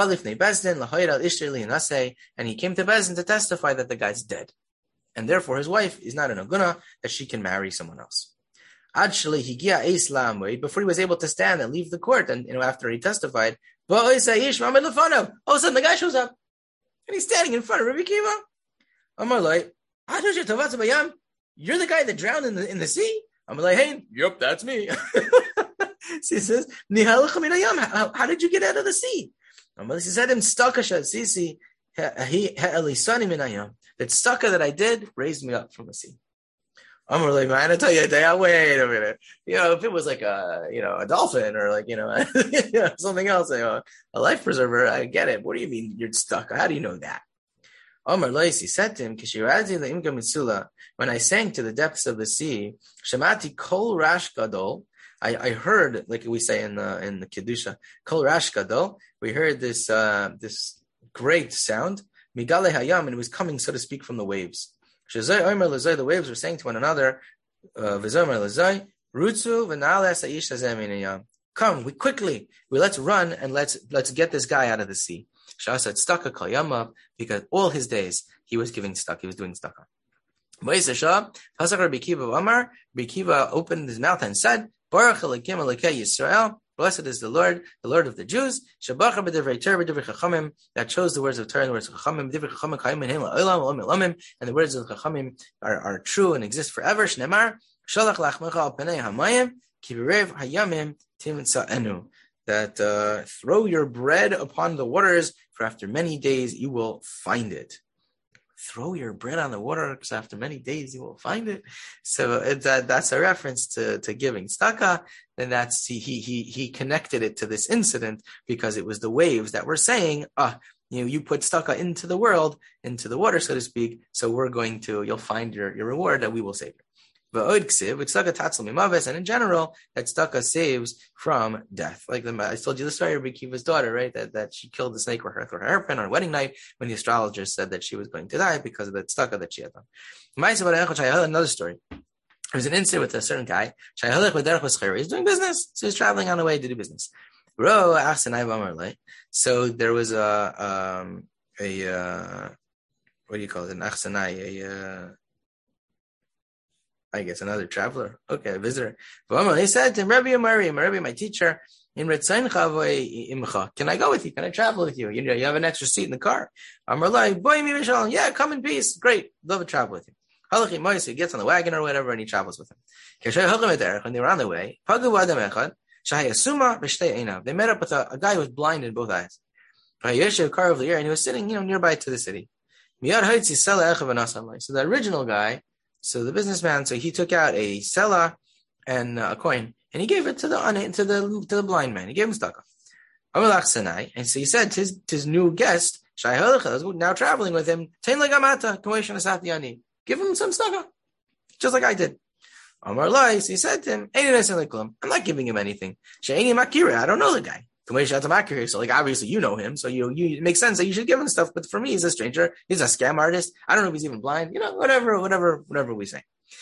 he came to Bezdin to testify that the guy's dead. And therefore his wife is not an aguna, that she can marry someone else. Actually, before he was able to stand and leave the court, and you know, after he testified, all of a sudden the guy shows up, and he's standing in front of Rabbi Akiva. Amar like, you're the guy that drowned in the in the sea? I'm like, hey, yep, that's me. So he says, how, how did you get out of the sea? He said him, sisi, that sucker that I did raised me up from the sea. I'm like, man, I tell you, wait a minute. You know, if it was like a, you know, a dolphin or like, you know, you know something else, you know, a life preserver, I get it. What do you mean you're stuck? How do you know that? Omar Loisi said to him, when I sank to the depths of the sea, Shemati Kol Rash Gadol, I, I heard, like we say in the in the Kedusha, Kol Rash Gadol, we heard this uh, this great sound, Migale Hayam, and it was coming, so to speak, from the waves. The waves were saying to one another, Rutsu v'na'ales ha'ish hazeh min hayam. Come, we quickly, we let's run and let's let's get this guy out of the sea. Shah said staka kol yamav, because all his days he was giving stuck, he was doing staka. Rabbi Akiva opened his mouth and said, Baruch Elokim Elokei Yisrael, blessed is the Lord, the Lord of the Jews, Shabacha b'divrei Torah b'divrei Chachamim, that chose the words of Torah and the words of Chachamim, b'divrei Chachamim chayim in him la'olam olam elamim, and the words of Chachamim are, are true and exist forever. Shneimar, Shalach lachmecha al penei hamayim, ki b'rev hayamim timtza'enu, that uh, throw your bread upon the waters, for after many days you will find it. Throw your bread on the water, because after many days you will find it. So it, that, that's a reference to, to giving tzedakah. And that's he he he connected it to this incident because it was the waves that were saying, ah, you know, you put tzedakah into the world, into the water, so to speak. So we're going to, you'll find your, your reward that we will save you. And in general, that tzedakah saves from death. Like the, I told you the story of Rabbi Akiva's daughter, right? That that she killed the snake with her, with her hairpin on wedding night when the astrologer said that she was going to die because of the tzedakah that she had done. Another story. There was an incident with a certain guy. He's doing business, so he's traveling on the way to do business. So there was a um, a uh, what do you call it? An achsanai, a uh, I guess another traveler. Okay, a visitor. He said to him, Rabbi Amari, Rabbi, my teacher, in can I go with you? Can I travel with you? You know, you have an extra seat in the car. Amar like, yeah, come in peace. Great. Love to travel with you. Halachi Moise, he gets on the wagon or whatever, and he travels with him. When they were on the way, they met up with a, a guy who was blind in both eyes. And he was sitting, you know, nearby to the city. So the original guy, so the businessman, so he took out a sela and a coin, and he gave it to the to the to the blind man. He gave him tzedakah. And so he said to his, to his new guest, now traveling with him, give him some tzedakah, just like I did. Amar Lai, so he said to him, I'm not giving him anything. I don't know the guy. So like obviously you know him, so you you it makes sense that you should give him stuff. But for me, he's a stranger. He's a scam artist. I don't know if he's even blind. You know, whatever, whatever, whatever we say.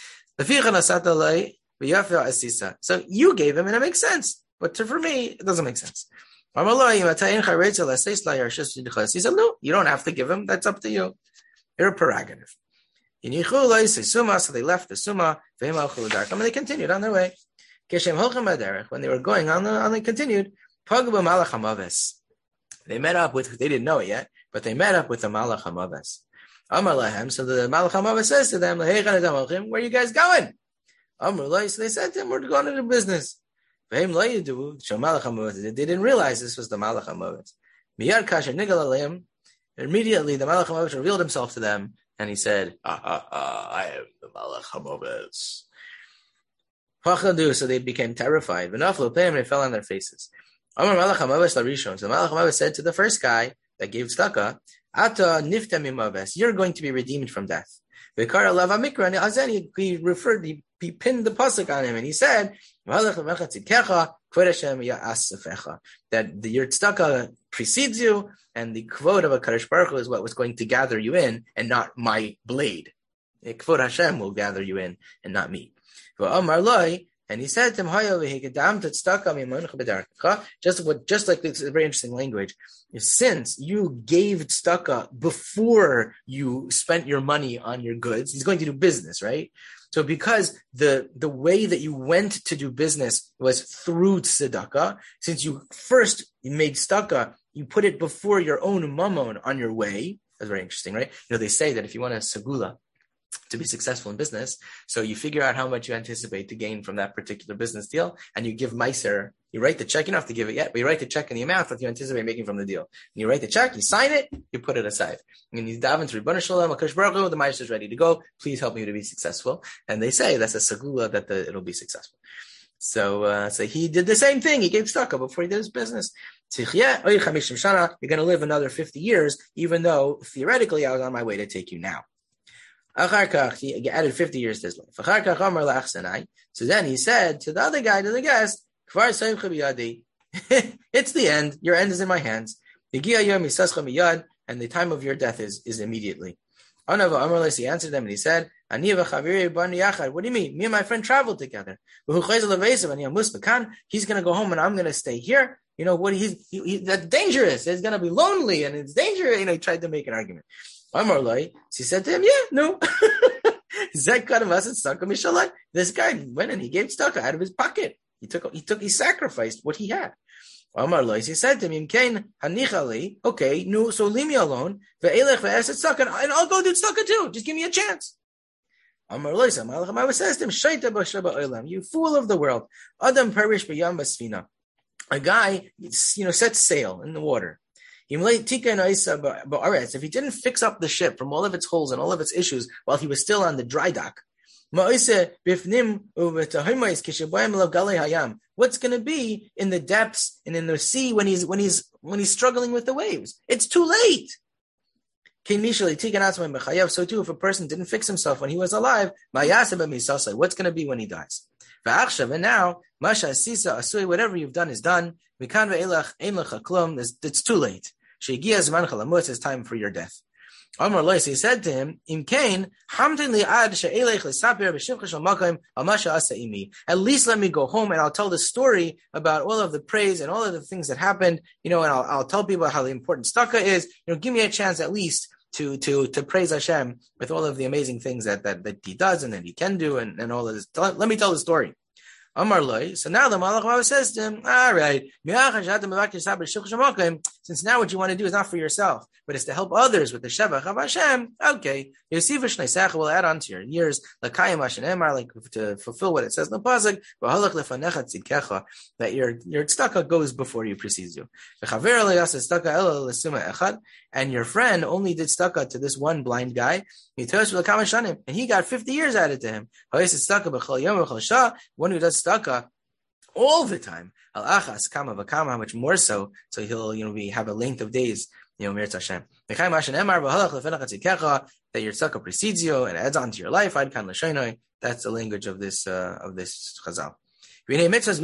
So you gave him, and it makes sense. But to, for me, it doesn't make sense. He said, no, you don't have to give him. That's up to you. You're a prerogative. So they left the summa, and they continued on their way. When they were going on, the, on they continued. They met up with, they didn't know it yet, but they met up with the Malach HaMaves. Amar Lahem, so the Malach HaMaves says to them, where are you guys going? Amar Lai, so they said to him, we're going to do business. They didn't realize this was the Malach HaMaves. Immediately, the Malach HaMaves revealed himself to them, and he said, ah, ah, ah, I am the Malach HaMaves. So they became terrified. And they fell on their faces. Amar Malach HaMaves Larishon. So Malach HaMaves said to the first guy that gave tzedakah, Ata nifta mimaves. You're going to be redeemed from death. V'kara lava mikra. And Azani, he referred, he, he pinned the pasuk on him, and he said, that the, your tzedakah precedes you, and the kvod of a Kadosh Baruch Hu is what was going to gather you in, and not my blade. Kvod Hashem will gather you in, and not me. And he said to him, just what, just like this is a very interesting language. Since you gave tzedakah before you spent your money on your goods, he's going to do business, right? So because the, the way that you went to do business was through tzedakah, since you first made tzedakah, you put it before your own mammon on your way. That's very interesting, right? You know, they say that if you want a segula to be successful in business, so you figure out how much you anticipate to gain from that particular business deal, and you give meiser, you write the check, you don't have to give it yet, but you write the check in the amount that you anticipate making from the deal. And you write the check, you sign it, you put it aside. And you daven to Ribbon Shalom, HaKadosh Baruch Hu, the meiser is ready to go, please help me to be successful. And they say that's a segula that the, it'll be successful. So, uh, so he did the same thing. He gave tzedakah before he did his business. You're going to live another fifty years, even though theoretically I was on my way to take you now. He added fifty years to his life. So then he said to the other guy, to the guest, it's the end. Your end is in my hands. And the time of your death is, is immediately. He answered them and he said, what do you mean? Me and my friend traveled together. He's going to go home and I'm going to stay here. You know what? He's he, he, that's dangerous. He's going to be lonely and it's dangerous. You know, he tried to make an argument. She said to him, yeah, no. This guy went and he gave tzedakah out of his pocket. He took, he took, he sacrificed what he had. He said to him, okay, no, so leave me alone. And I'll go do tzedakah too. Just give me a chance. Says to him, you fool of the world. Adam perish b'yam basfina. A guy, you know, sets sail in the water. If he didn't fix up the ship from all of its holes and all of its issues while he was still on the dry dock, what's going to be in the depths and in the sea when he's when he's when he's struggling with the waves? It's too late. So too, if a person didn't fix himself when he was alive, what's going to be when he dies? And now, whatever you've done is done. It's too late. It's time for your death. He said to him, at least let me go home and I'll tell the story about all of the praise and all of the things that happened, you know, and I'll, I'll tell people how the important tzedakah is. You know, give me a chance at least to to to praise Hashem with all of the amazing things that that, that he does and that he can do and, and all of this. Let, let me tell the story. Amar Loi. So now the Malach says to him, all right, since now what you want to do is not for yourself, but it's to help others with the Shevach of Hashem, okay. Yosef will add on to your years, like to fulfill what it says in the Pasuk, that your, your tzedakah goes before you, precedes you. And your friend only did tzedakah to this one blind guy, and he got fifty years added to him. One who does tzedakah all the time, al achas kama v'kama, how much more so? So he'll, you know, be have a length of days, you know, Mirz Hashem. That your tzedakah precedes you and adds on to your life. That's the language of this uh, of this chazal. You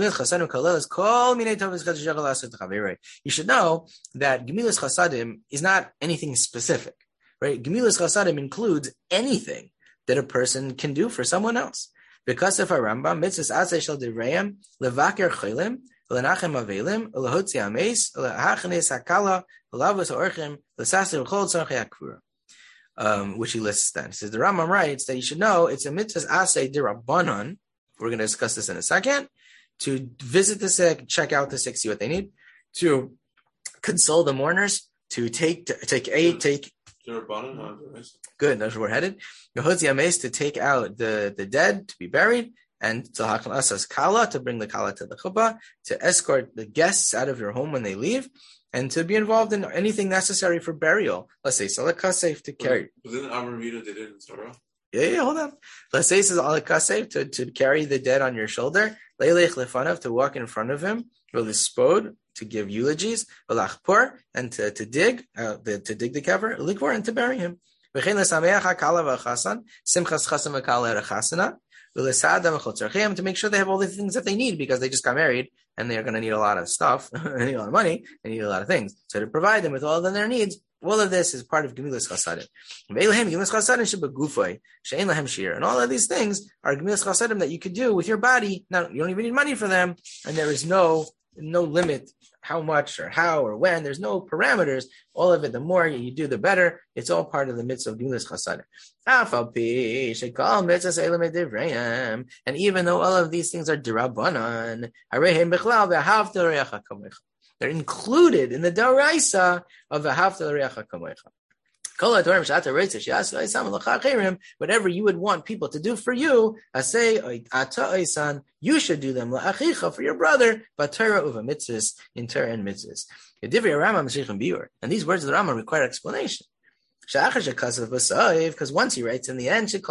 should know that Gemilas Chasadim is not anything specific, right? Gemilas Chasadim includes anything that a person can do for someone else. Because of our Rambam, mitzvahs asay shel divrayim levaker cholim lenachem avelim lehotzi ameis lehachnes hakala lavos haorchim lesasir chol tzarchei hakvura, um, which he lists then. He says the Rambam writes that you should know it's a mitzvahs asay dirabanan. We're going to discuss this in a second. To visit the sick, check out the sick, see what they need. To console the mourners. To take to take aid, take. Good, that's where we're headed. To take out the, the dead to be buried, and to hakal asas kala, to bring the kala to the chuppah, to escort the guests out of your home when they leave, and to be involved in anything necessary for burial. Let's say salakasef to carry. Was it Amravita they did in Torah? Yeah, yeah, hold on. Let's say it says alakasef to to carry the dead on your shoulder, leilech lefanav to walk in front of him, spod to give eulogies, and to, to dig, uh, the, to dig the kever, likvor, and to bury him. To make sure they have all the things that they need because they just got married and they're going to need a lot of stuff, they need a lot of money, they need a lot of things. So to provide them with all of their needs, all of this is part of Gemilas Chasadim. And all of these things are Gemilas Chasadim that you could do with your body. Now, you don't even need money for them, and there is no no limit how much or how or when. There's no parameters. All of it, the more you do, the better. It's all part of the mitzvah of Gemilas Chasadim. And even though all of these things are dirabanan, they're included in the daraisa of the Ahavta l'reacha kamocha. Whatever you would want people to do for you, I say, you should do them for your brother, but Torah uva mitzvahs in Torah and mitzvahs. And these words of the Rambam require explanation. Because once he writes in the end, that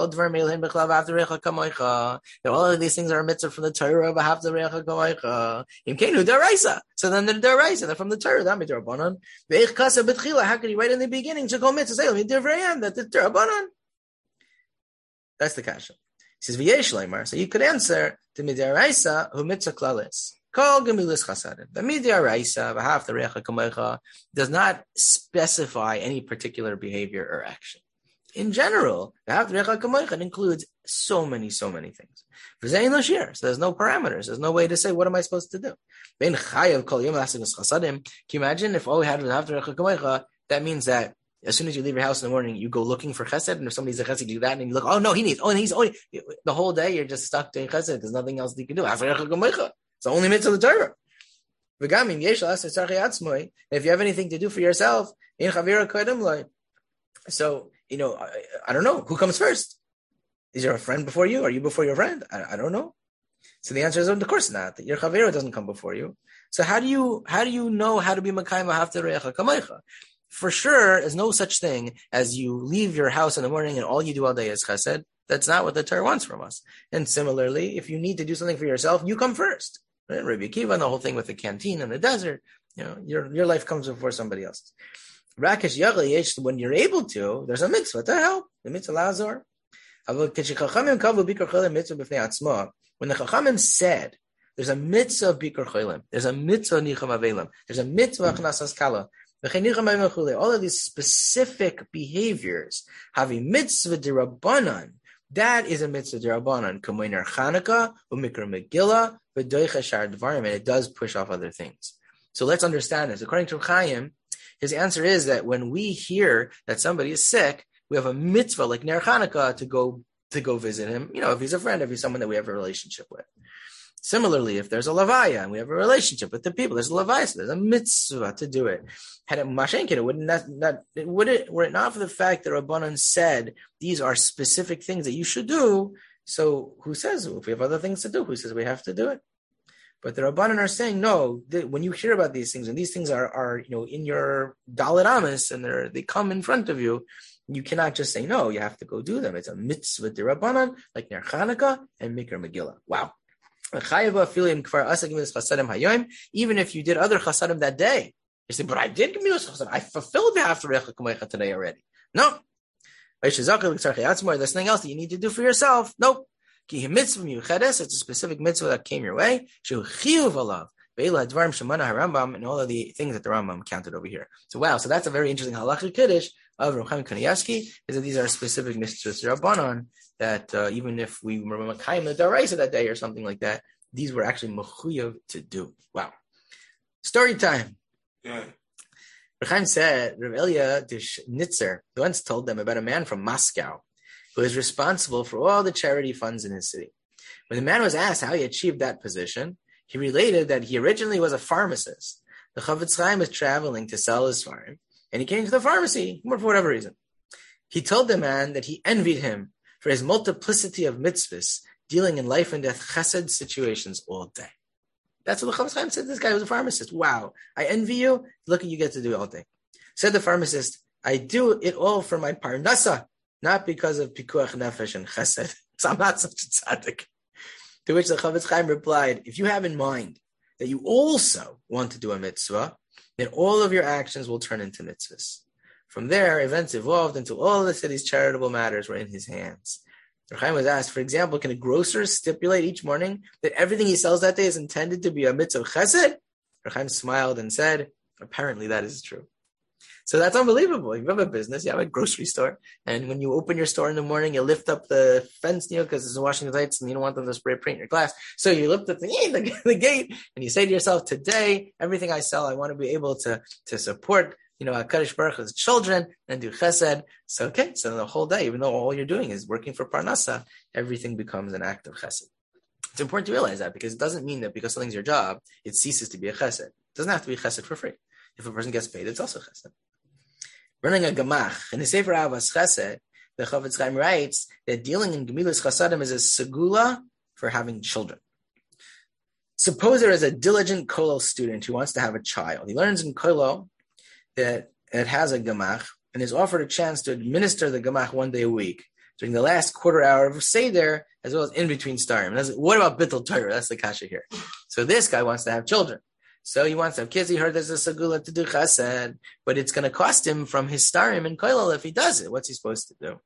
all of these things are a mitzvah from the Torah of Ahavta l'reacha kamocha. So then the deraisa, they're from the Torah. That mitzvah. How could he write in the beginning to call mitzvah that the Torah? That's the kasha. He says v'yesh leimar. So you could answer the midiraisa who mitzvah klalis. Call Gemilas Chasadim. The midiraisa v'ahavta l'reacha kamocha does not specify any particular behavior or action. In general, v'ahavta l'reacha kamocha includes so many, so many things. So there's no parameters. There's no way to say, what am I supposed to do? Can you imagine if all we had was v'ahavta l'reacha kamocha, that means that as soon as you leave your house in the morning, you go looking for chesed, and if somebody's a chesed, you do that, and you look, oh no, he needs, oh, and he's only, the whole day you're just stuck doing chesed. There's nothing else that you can do. It's the only mitzvah of the Torah. If you have anything to do for yourself, so, you know, I, I don't know, who comes first? Is there a friend before you? Are you before your friend? I, I don't know. So the answer is, of course not. Your chavira doesn't come before you. So how do you, how do you know how to be Makayim Ahavta l'reacha kamocha? For sure, there's no such thing as you leave your house in the morning and all you do all day is chesed. That's not what the Torah wants from us. And similarly, if you need to do something for yourself, you come first. Right? Rabbi Akiva and the whole thing with the canteen in the desert, you know, your your life comes before somebody else's. Rakesh Yagli Yesh, when you're able to, there's a mitzvah to help. The mitzvah lazor. When the Chachamim said, there's a mitzvah of Bikur Cholim, there's a mitzvah of Nicham Avelim, there's a mitzvah of Knasas Kala, all of these specific behaviors have a mitzvah d'Rabbanan. That is a mitzvah d'Rabbanan. Kamoiner Chanukah, Umikra Megillah, V'doicha Shar Dvarim, and it does push off other things. So let's understand this. According to Chaim, His answer is that when we hear that somebody is sick, we have a mitzvah like Ner Chanukah to go to go visit him. You know, if he's a friend, if he's someone that we have a relationship with. Similarly, if there's a levaya and we have a relationship with the people, there's a levaya, so there's a mitzvah to do it. Had it mashenkin, it would not, not it would it were it not for the fact that Rabbanan said these are specific things that you should do. So who says if we have other things to do? Who says we have to do it? But the Rabbanan are saying no. They, when you hear about these things and these things are are you know in your Dalet Amos and they they come in front of you, you cannot just say no. You have to go do them. It's a mitzvah de Rabbanan like Ner Chanukah and Mikra Megillah. Wow. Even if you did other chasadim that day, you say, but I did Gemilus chasadim. I fulfilled the Haftarech Kamecha today already. No. There's nothing else that you need to do for yourself. Nope. It's a specific mitzvah that came your way. And all of the things that the Rambam counted over here. So wow, so that's a very interesting halachic kiddush of Reb Chaim Kanievsky, is that these are specific mitzvahs Rabbanon that uh, even if we remember Kaim the Daraisa that day or something like that, these were actually mechuyev to do. Wow. Story time. Yeah. Reb Chaim said, Rav Elia Nitzer once told them about a man from Moscow who is responsible for all the charity funds in his city. When the man was asked how he achieved that position, he related that he originally was a pharmacist. The Chavetz Chaim was traveling to sell his farm, and he came to the pharmacy for whatever reason. He told the man that he envied him for his multiplicity of mitzvahs, dealing in life and death chesed situations all day. That's what the Chavetz Chaim said. This guy was a pharmacist. Wow, I envy you. Look what you get to do all day. Said the pharmacist, I do it all for my parnasa, not because of pikuach nefesh and chesed. So I'm not such a tzaddik. To which the Chavetz Chaim replied, if you have in mind that you also want to do a mitzvah, then all of your actions will turn into mitzvahs. From there, events evolved until all of the city's charitable matters were in his hands. Reb Chaim was asked, for example, can a grocer stipulate each morning that everything he sells that day is intended to be a mitzvah chesed? Reb Chaim smiled and said, apparently that is true. So that's unbelievable. If you have a business, you have a grocery store, and when you open your store in the morning, you lift up the fence, you know, because it's washing the lights and you don't want them to spray paint your glass. So you lift up the, the, the gate and you say to yourself, today, everything I sell, I want to be able to, to support, you know, HaKadosh Baruch Hu's children and do chesed. So, okay, so the whole day, even though all you're doing is working for Parnasa, everything becomes an act of chesed. It's important to realize that because it doesn't mean that because something's your job, it ceases to be a chesed. It doesn't have to be chesed for free. If a person gets paid, it's also chesed. Running a gemach. In the Sefer Avos Chesed, the Chavetz Chaim writes that dealing in Gemilus Chasadim is a segula for having children. Suppose there is a diligent kollel student who wants to have a child. He learns in kollel that it has a gemach and is offered a chance to administer the gemach one day a week during the last quarter hour of Seder, as well as in between starim. What about Bittul Torah? That's the kasha here. So this guy wants to have children. So he wants to have kids. He heard there's a segula to do chesed, but it's going to cost him from his starim and kollel if he does it. What's he supposed to do?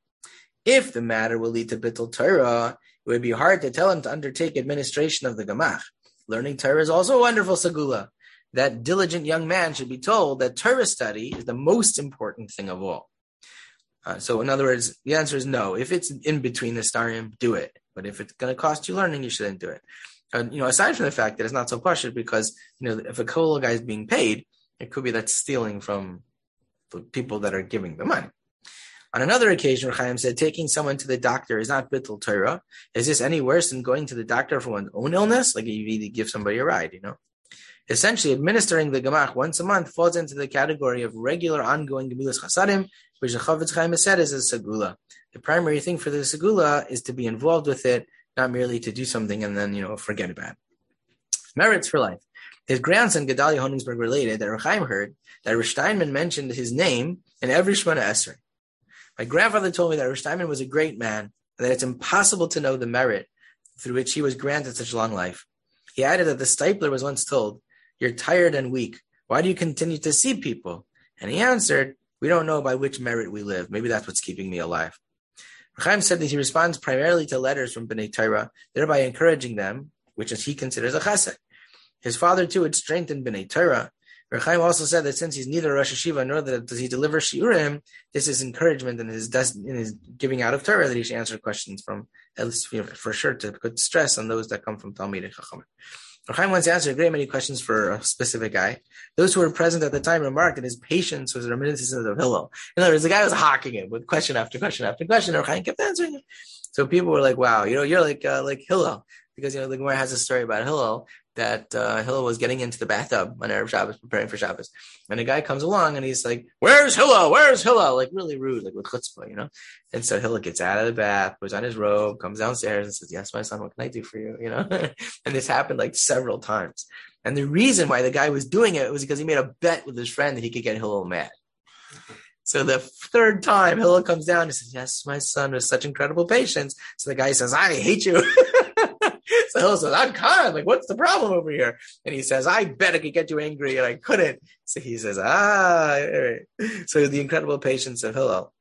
If the matter will lead to Bittul Torah, it would be hard to tell him to undertake administration of the gemach. Learning Torah is also a wonderful segula. That diligent young man should be told that Torah study is the most important thing of all. Uh, so in other words, the answer is no. If it's in between the starim, do it. But if it's going to cost you learning, you shouldn't do it. Uh, you know, aside from the fact that it's not so pashut because, you know, if a kollel guy is being paid, it could be that's stealing from the people that are giving the money. On another occasion, Reb Chaim said, taking someone to the doctor is not Bittul Torah. Is this any worse than going to the doctor for one's own illness? Like you need to give somebody a ride, you know? Essentially, administering the gemach once a month falls into the category of regular ongoing Gemilus Chasadim, which the Chavetz Chaim has said is a segula. The primary thing for the segula is to be involved with it, not merely to do something and then, you know, forget about it. Merits for life. His grandson, Gedalia Honingsberg, related that Reb Chaim heard that Rish Steinman mentioned his name in every Shemona Esrei. My grandfather told me that Rish Steinman was a great man and that it's impossible to know the merit through which he was granted such long life. He added that the Stipler was once told, "You're tired and weak. Why do you continue to see people?" And he answered, "We don't know by which merit we live. Maybe that's what's keeping me alive." Reb Chaim said that he responds primarily to letters from Bnei Torah, thereby encouraging them, which is he considers a chesed. His father, too, had strengthened Bnei Torah. Reb Chaim also said that since he's neither Rosh Hashiva nor that does he deliver shiurim, this is encouragement in his, in his giving out of Torah that he should answer questions from, at least, you know, for sure, to put stress on those that come from Talmidei Chachamim. Rav Chaim once answered a great many questions for a specific guy. Those who were present at the time remarked that his patience was a reminiscence of Hillel. In other words, the guy was hawking him with question after question after question. Rav Chaim kept answering him. So people were like, wow, you know, you're like uh, like Hillel. Because, you know, the Gemara has a story about Hillel, that uh, Hillel was getting into the bathtub on Erev Shabbos, preparing for Shabbos. And a guy comes along and he's like, where's Hillel? Where's Hillel? Like really rude, like with chutzpah, you know? And so Hillel gets out of the bath, puts on his robe, comes downstairs and says, yes, my son, what can I do for you? You know? And this happened like several times. And the reason why the guy was doing it was because he made a bet with his friend that he could get Hillel mad. So the third time Hillel comes down and says, yes, my son, with such incredible patience. So the guy says, I hate you. So Hillel says, I'm kind. Like, what's the problem over here? And he says, I bet I could get you angry, and I couldn't. So he says, ah. Right. So the incredible patience of Hillel.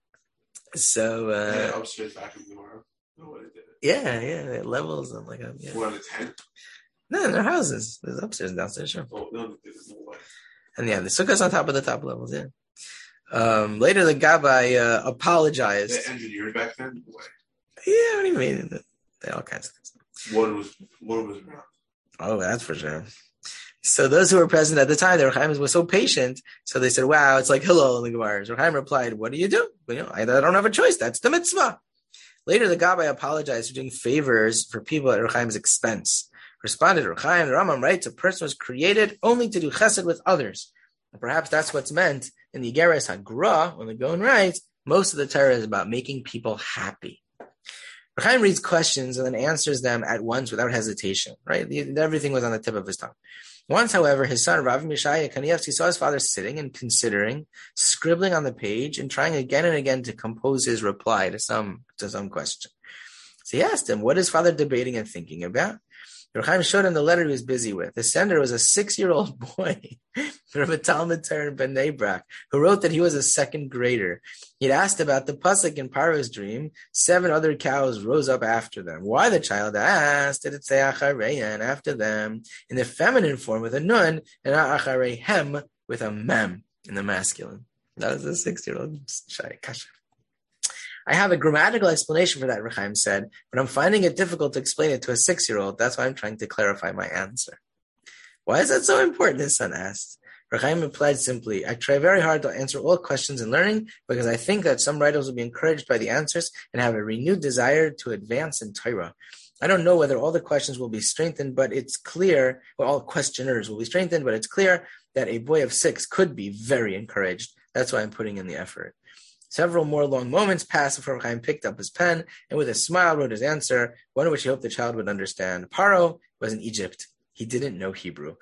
So uh, yeah, upstairs, back in tomorrow. No way did it. Yeah, yeah, levels and like a yeah. One to ten. No, in their houses. There's upstairs and downstairs. Sure. Oh no, there's no way. And yeah, the sukkah's on top of the top levels. Yeah. Um, later, the Gabbai uh, apologized. The engineering back then. No way. Yeah, what do you mean? They all kinds of things. One was one was around. Oh, that's for sure. So those who were present at the time, the Rav Chaim was so patient. So they said, wow, it's like Hillel in the Gemara. Rav Chaim replied, what do you do? Well, you know, I, I don't have a choice. That's the mitzvah. Later, the Gabbai apologized for doing favors for people at Rav Chaim's expense. Responded, Rav Chaim, the Rambam writes, a person was created only to do chesed with others. And perhaps that's what's meant in the Igeres HaGra, when the Gaon writes, most of the Torah is about making people happy. Rav Chaim reads questions and then answers them at once without hesitation, right? Everything was on the tip of his tongue. Once, however, his son, Rav Mishaya Kanievsky, saw his father sitting and considering, scribbling on the page, and trying again and again to compose his reply to some, to some question. So he asked him, what is father debating and thinking about? Rav Chaim showed him the letter he was busy with. The sender was a six-year-old boy from a Talmud Torah in Bnei Brak, who wrote that he was a second grader. He'd asked about the pasuk in Paro's dream. Seven other cows rose up after them. Why, the child asked, did it say achareyan, after them, in the feminine form with a nun, and not acharehem with a mem in the masculine? That was a six-year-old shy kasha. I have a grammatical explanation for that, Rav Chaim said, but I'm finding it difficult to explain it to a six-year-old. That's why I'm trying to clarify my answer. Why is that so important? His son asked. Rav Chaim replied simply, I try very hard to answer all questions in learning because I think that some writers will be encouraged by the answers and have a renewed desire to advance in Torah. I don't know whether all the questions will be strengthened, but it's clear, well, all questioners will be strengthened, but it's clear that a boy of six could be very encouraged. That's why I'm putting in the effort. Several more long moments passed before Chaim picked up his pen and with a smile wrote his answer, one in which he hoped the child would understand. Paro was in Egypt. He didn't know Hebrew.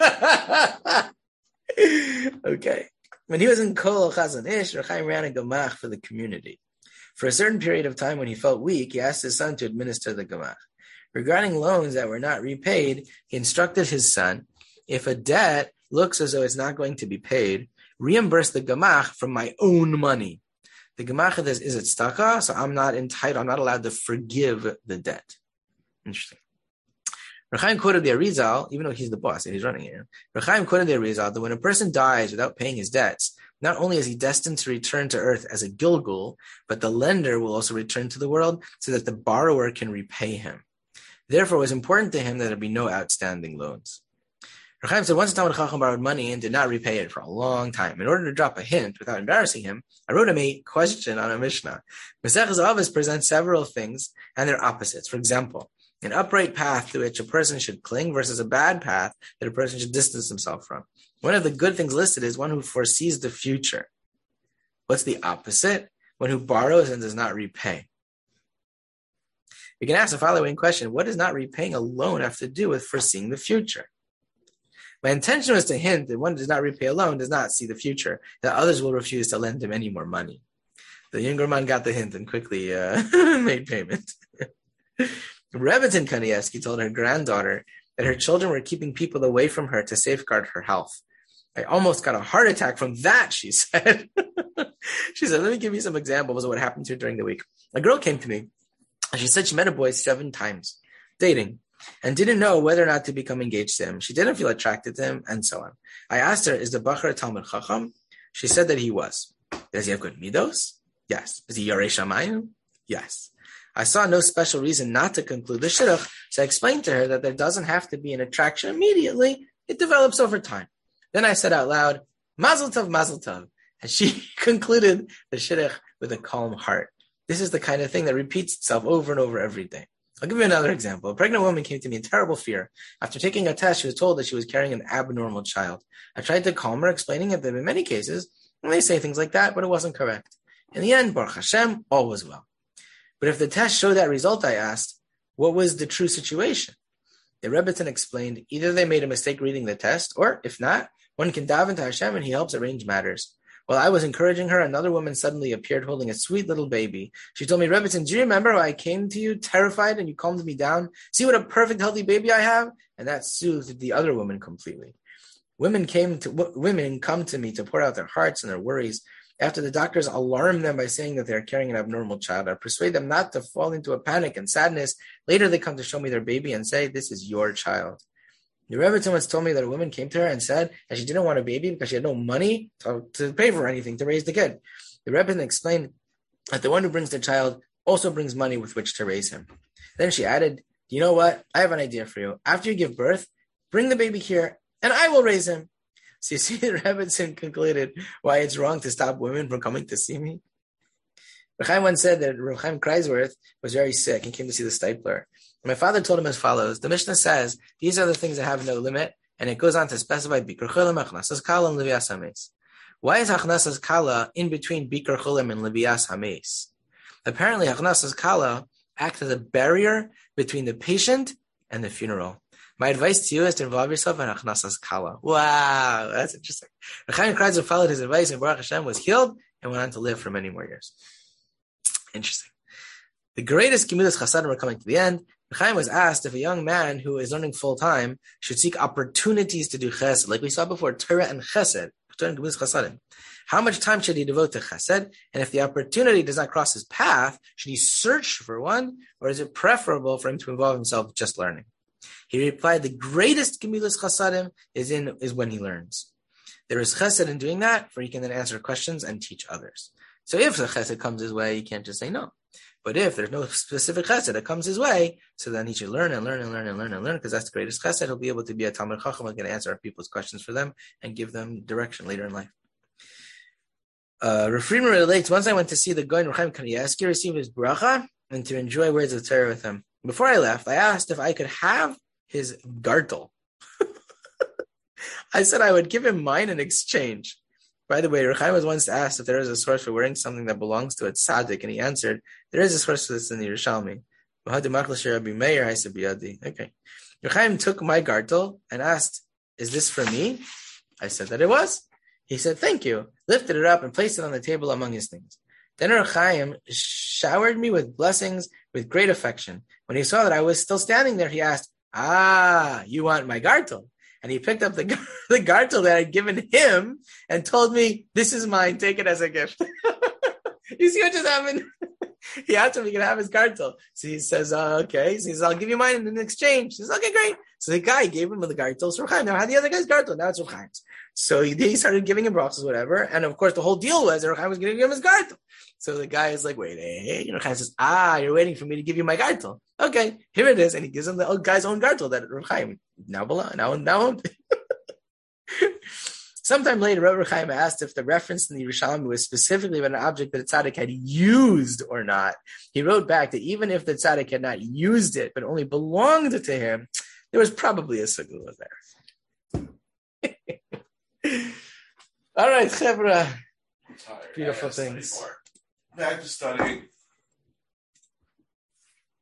Okay. When he was in Kol Chazon Ish, Chaim ran a gemach for the community. For a certain period of time when he felt weak, he asked his son to administer the gemach. Regarding loans that were not repaid, he instructed his son, if a debt looks as though it's not going to be paid, reimburse the gemach from my own money. The gemach is, is it staka, so I'm not entitled, I'm not allowed to forgive the debt. Interesting. Rav Chaim quoted the Arizal, even though he's the boss and he's running it. Rav Chaim quoted the Arizal that when a person dies without paying his debts, not only is he destined to return to earth as a Gilgul, but the lender will also return to the world so that the borrower can repay him. Therefore, it was important to him that there be no outstanding loans. Rav Chaim said, once a Talmid Chacham borrowed money and did not repay it for a long time. In order to drop a hint without embarrassing him, I wrote him a question on a Mishnah. Maseches Avos presents several things and their opposites. For example, an upright path to which a person should cling versus a bad path that a person should distance himself from. One of the good things listed is one who foresees the future. What's the opposite? One who borrows and does not repay. We can ask the following question. What does not repaying a loan have to do with foreseeing the future? My intention was to hint that one who does not repay a loan does not see the future, that others will refuse to lend him any more money. The younger man got the hint and quickly uh, made payment. Rebetin Kanievsky told her granddaughter that her children were keeping people away from her to safeguard her health. I almost got a heart attack from that, she said. She said, let me give you some examples of what happened to her during the week. A girl came to me, and she said she met a boy seven times, dating, and didn't know whether or not to become engaged to him. She didn't feel attracted to him, and so on. I asked her, is the Bachar a Talmid Chacham? She said that he was. Does he have good midos? Yes. Is he Yarei Shamayim? Yes. I saw no special reason not to conclude the shidduch, so I explained to her that there doesn't have to be an attraction immediately. It develops over time. Then I said out loud, Mazel tov, Mazel tov. And she concluded the shidduch with a calm heart. This is the kind of thing that repeats itself over and over every day. I'll give you another example. A pregnant woman came to me in terrible fear. After taking a test, she was told that she was carrying an abnormal child. I tried to calm her, explaining that in many cases, they say things like that, but it wasn't correct. In the end, Baruch Hashem, all was well. But if the test showed that result, I asked, what was the true situation? The Rebbetzin explained, either they made a mistake reading the test, or if not, one can daven to Hashem and he helps arrange matters. While I was encouraging her, another woman suddenly appeared holding a sweet little baby. She told me, Rebbetzin, do you remember how I came to you terrified and you calmed me down? See what a perfect, healthy baby I have? And that soothed the other woman completely. Women came to w- women come to me to pour out their hearts and their worries. After the doctors alarm them by saying that they are carrying an abnormal child, I persuade them not to fall into a panic and sadness. Later, they come to show me their baby and say, this is your child. The Rebbetzin once told me that a woman came to her and said that she didn't want a baby because she had no money to, to pay for anything to raise the kid. The Rebbetzin explained that the one who brings the child also brings money with which to raise him. Then she added, you know what? I have an idea for you. After you give birth, bring the baby here and I will raise him. So you see, the Rebbetzin concluded why it's wrong to stop women from coming to see me. Reb Chaim once said that Reb Chaim Kreisworth was very sick and came to see the Stipler. My father told him as follows, the Mishnah says, these are the things that have no limit, and it goes on to specify Bikur Chulim, Achnasas Kala, and Levias HaMeis. Why is Achnasas Kala in between Bikur Chulim and Levias HaMeis? Apparently, Achnasas Kala acts as a barrier between the patient and the funeral. My advice to you is to involve yourself in Achnasas Kala. Wow, that's interesting. Reb Chaim Kreisworth followed his advice, and Baruch Hashem was healed and went on to live for many more years. Interesting. The greatest Gemilas Chasadim are coming to the end. Reb Chaim was asked if a young man who is learning full-time should seek opportunities to do chesed, like we saw before, Torah and chesed, Torah and Gemilas Chasadim. How much time should he devote to chesed? And if the opportunity does not cross his path, should he search for one, or is it preferable for him to involve himself just learning? He replied, the greatest Gemilas Chasadim is in is when he learns. There is chesed in doing that, for he can then answer questions and teach others. So if the chesed comes his way, he can't just say no. But if there's no specific chesed that comes his way, so then he should learn and learn and learn and learn and learn, because that's the greatest chesed. He'll be able to be a Talmid Chacham and can answer people's questions for them and give them direction later in life. Uh, Rav Friedman relates, once I went to see the Goin Reb Chaim Kanievsky receive his bracha and to enjoy words of Torah with him. Before I left, I asked if I could have his gartel. I said I would give him mine in exchange. By the way, Reb Chaim was once asked if there is a source for wearing something that belongs to a tzaddik, and he answered, there is a source for this in the Yerushalmi. Okay. Reb Chaim took my gartel and asked, is this for me? I said that it was. He said, thank you, lifted it up and placed it on the table among his things. Then Reb Chaim showered me with blessings with great affection. When he saw that I was still standing there, he asked, ah, you want my gartel? And he picked up the, the gartel that I'd given him and told me, this is mine, take it as a gift. You see what just happened? He asked him if he could have his gartel. So he says, uh, okay. So he says, I'll give you mine in exchange. He says, okay, great. So the guy gave him the gartel. So Reb Chaim now had the other guy's gartel. Now it's Reb Chaim's. So he, he started giving him brachos, whatever. And of course, the whole deal was that Reb Chaim was going to give him his gartel. So the guy is like, wait, hey, Reb Chaim says, ah, you're waiting for me to give you my gartel. Okay, here it is. And he gives him the guy's own gartel that Reb Chaim now belong, now, now. Sometime later, Reb Chaim asked if the reference in the Yerushalmi was specifically about an object that the tzaddik had used or not. He wrote back that even if the tzaddik had not used it, but only belonged to him, there was probably a segula there. All right, Chevra. Beautiful things. Back to studying.